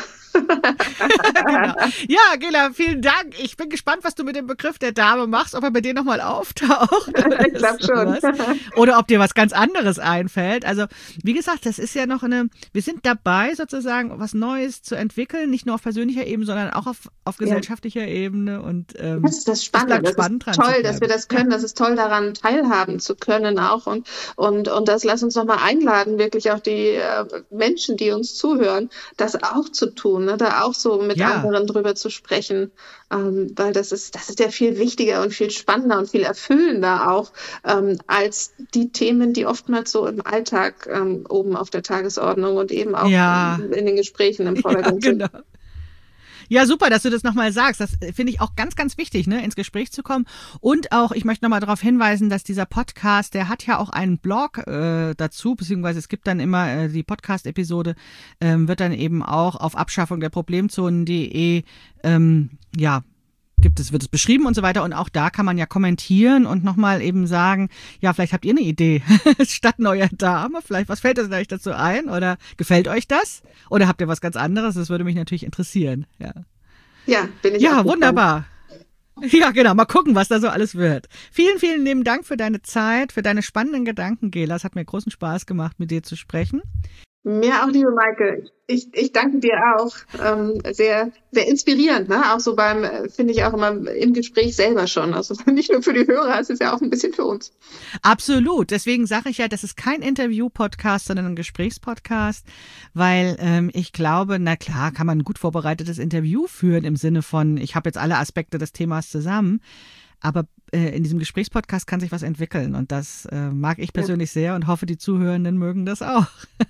Speaker 1: Genau. Ja, Gela, vielen Dank. Ich bin gespannt, was du mit dem Begriff der Dame machst, ob er bei dir nochmal auftaucht.
Speaker 2: Ich glaube schon.
Speaker 1: Oder ob dir was ganz anderes einfällt. Also, wie gesagt, das ist ja noch eine, wir sind dabei, sozusagen was Neues zu entwickeln, nicht nur auf persönlicher Ebene, sondern auch auf, auf gesellschaftlicher ja. Ebene. Und ähm,
Speaker 2: das ist das Spannende.
Speaker 1: Es bleibt spannend
Speaker 2: das ist
Speaker 1: dran
Speaker 2: toll, dass wir das können. Das ist toll, daran teilhaben zu können auch. Und, und, und das lass uns nochmal einladen, wirklich auch die äh, Menschen, die uns zuhören, das auch zu tun. Ne? Da auch so mit
Speaker 1: Ja.
Speaker 2: anderen drüber zu sprechen, ähm, weil das ist, das ist ja viel wichtiger und viel spannender und viel erfüllender auch ähm, als die Themen, die oftmals so im Alltag ähm, oben auf der Tagesordnung und eben auch
Speaker 1: Ja.
Speaker 2: ähm, in den Gesprächen im Vordergrund
Speaker 1: ja,
Speaker 2: sind.
Speaker 1: genau. Ja, super, dass du das nochmal sagst. Das finde ich auch ganz, ganz wichtig, ne, ins Gespräch zu kommen. Und auch, ich möchte nochmal darauf hinweisen, dass dieser Podcast, der hat ja auch einen Blog äh, dazu, beziehungsweise es gibt dann immer äh, die Podcast-Episode, ähm, wird dann eben auch auf abschaffung der Problemzonen punkt de, ähm, ja, gibt es, wird es beschrieben und so weiter. Und auch da kann man ja kommentieren und nochmal eben sagen, ja, vielleicht habt ihr eine Idee statt neuer Dame. Vielleicht, was fällt euch dazu ein? Oder gefällt euch das? Oder habt ihr was ganz anderes? Das würde mich natürlich interessieren. Ja,
Speaker 2: Ja, bin ich
Speaker 1: ja
Speaker 2: auch
Speaker 1: wunderbar. Ja, genau. Mal gucken, was da so alles wird. Vielen, vielen lieben Dank für deine Zeit, für deine spannenden Gedanken, Gela. Es hat mir großen Spaß gemacht, mit dir zu sprechen.
Speaker 2: Mir auch, liebe Maike. Ich, ich danke dir auch. Ähm, sehr, sehr inspirierend, ne? Auch so beim, äh, finde ich auch immer im Gespräch selber schon. Also nicht nur für die Hörer, es ist ja auch ein bisschen für uns.
Speaker 1: Absolut. Deswegen sage ich ja, das ist kein Interview-Podcast, sondern ein Gesprächspodcast, weil ähm, ich glaube, na klar, kann man ein gut vorbereitetes Interview führen im Sinne von, ich habe jetzt alle Aspekte des Themas zusammen. Aber äh, in diesem Gesprächspodcast kann sich was entwickeln und das äh, mag ich persönlich sehr und hoffe, die Zuhörenden mögen das auch.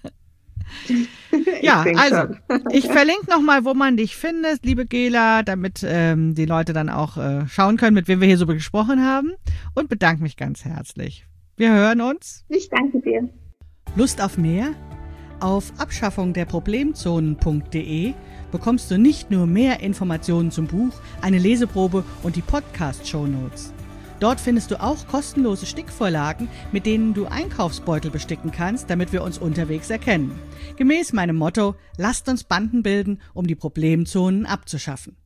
Speaker 1: Ja, also ich verlinke nochmal, wo man dich findet, liebe Gela, damit ähm, die Leute dann auch äh, schauen können, mit wem wir hier so gesprochen haben und bedanke mich ganz herzlich. Wir hören uns.
Speaker 2: Ich danke dir.
Speaker 1: Lust auf mehr? Auf abschaffung der Problemzonen punkt de bekommst du nicht nur mehr Informationen zum Buch, eine Leseprobe und die Podcast-Shownotes. Dort findest du auch kostenlose Stickvorlagen, mit denen du Einkaufsbeutel besticken kannst, damit wir uns unterwegs erkennen. Gemäß meinem Motto, lasst uns Banden bilden, um die Problemzonen abzuschaffen.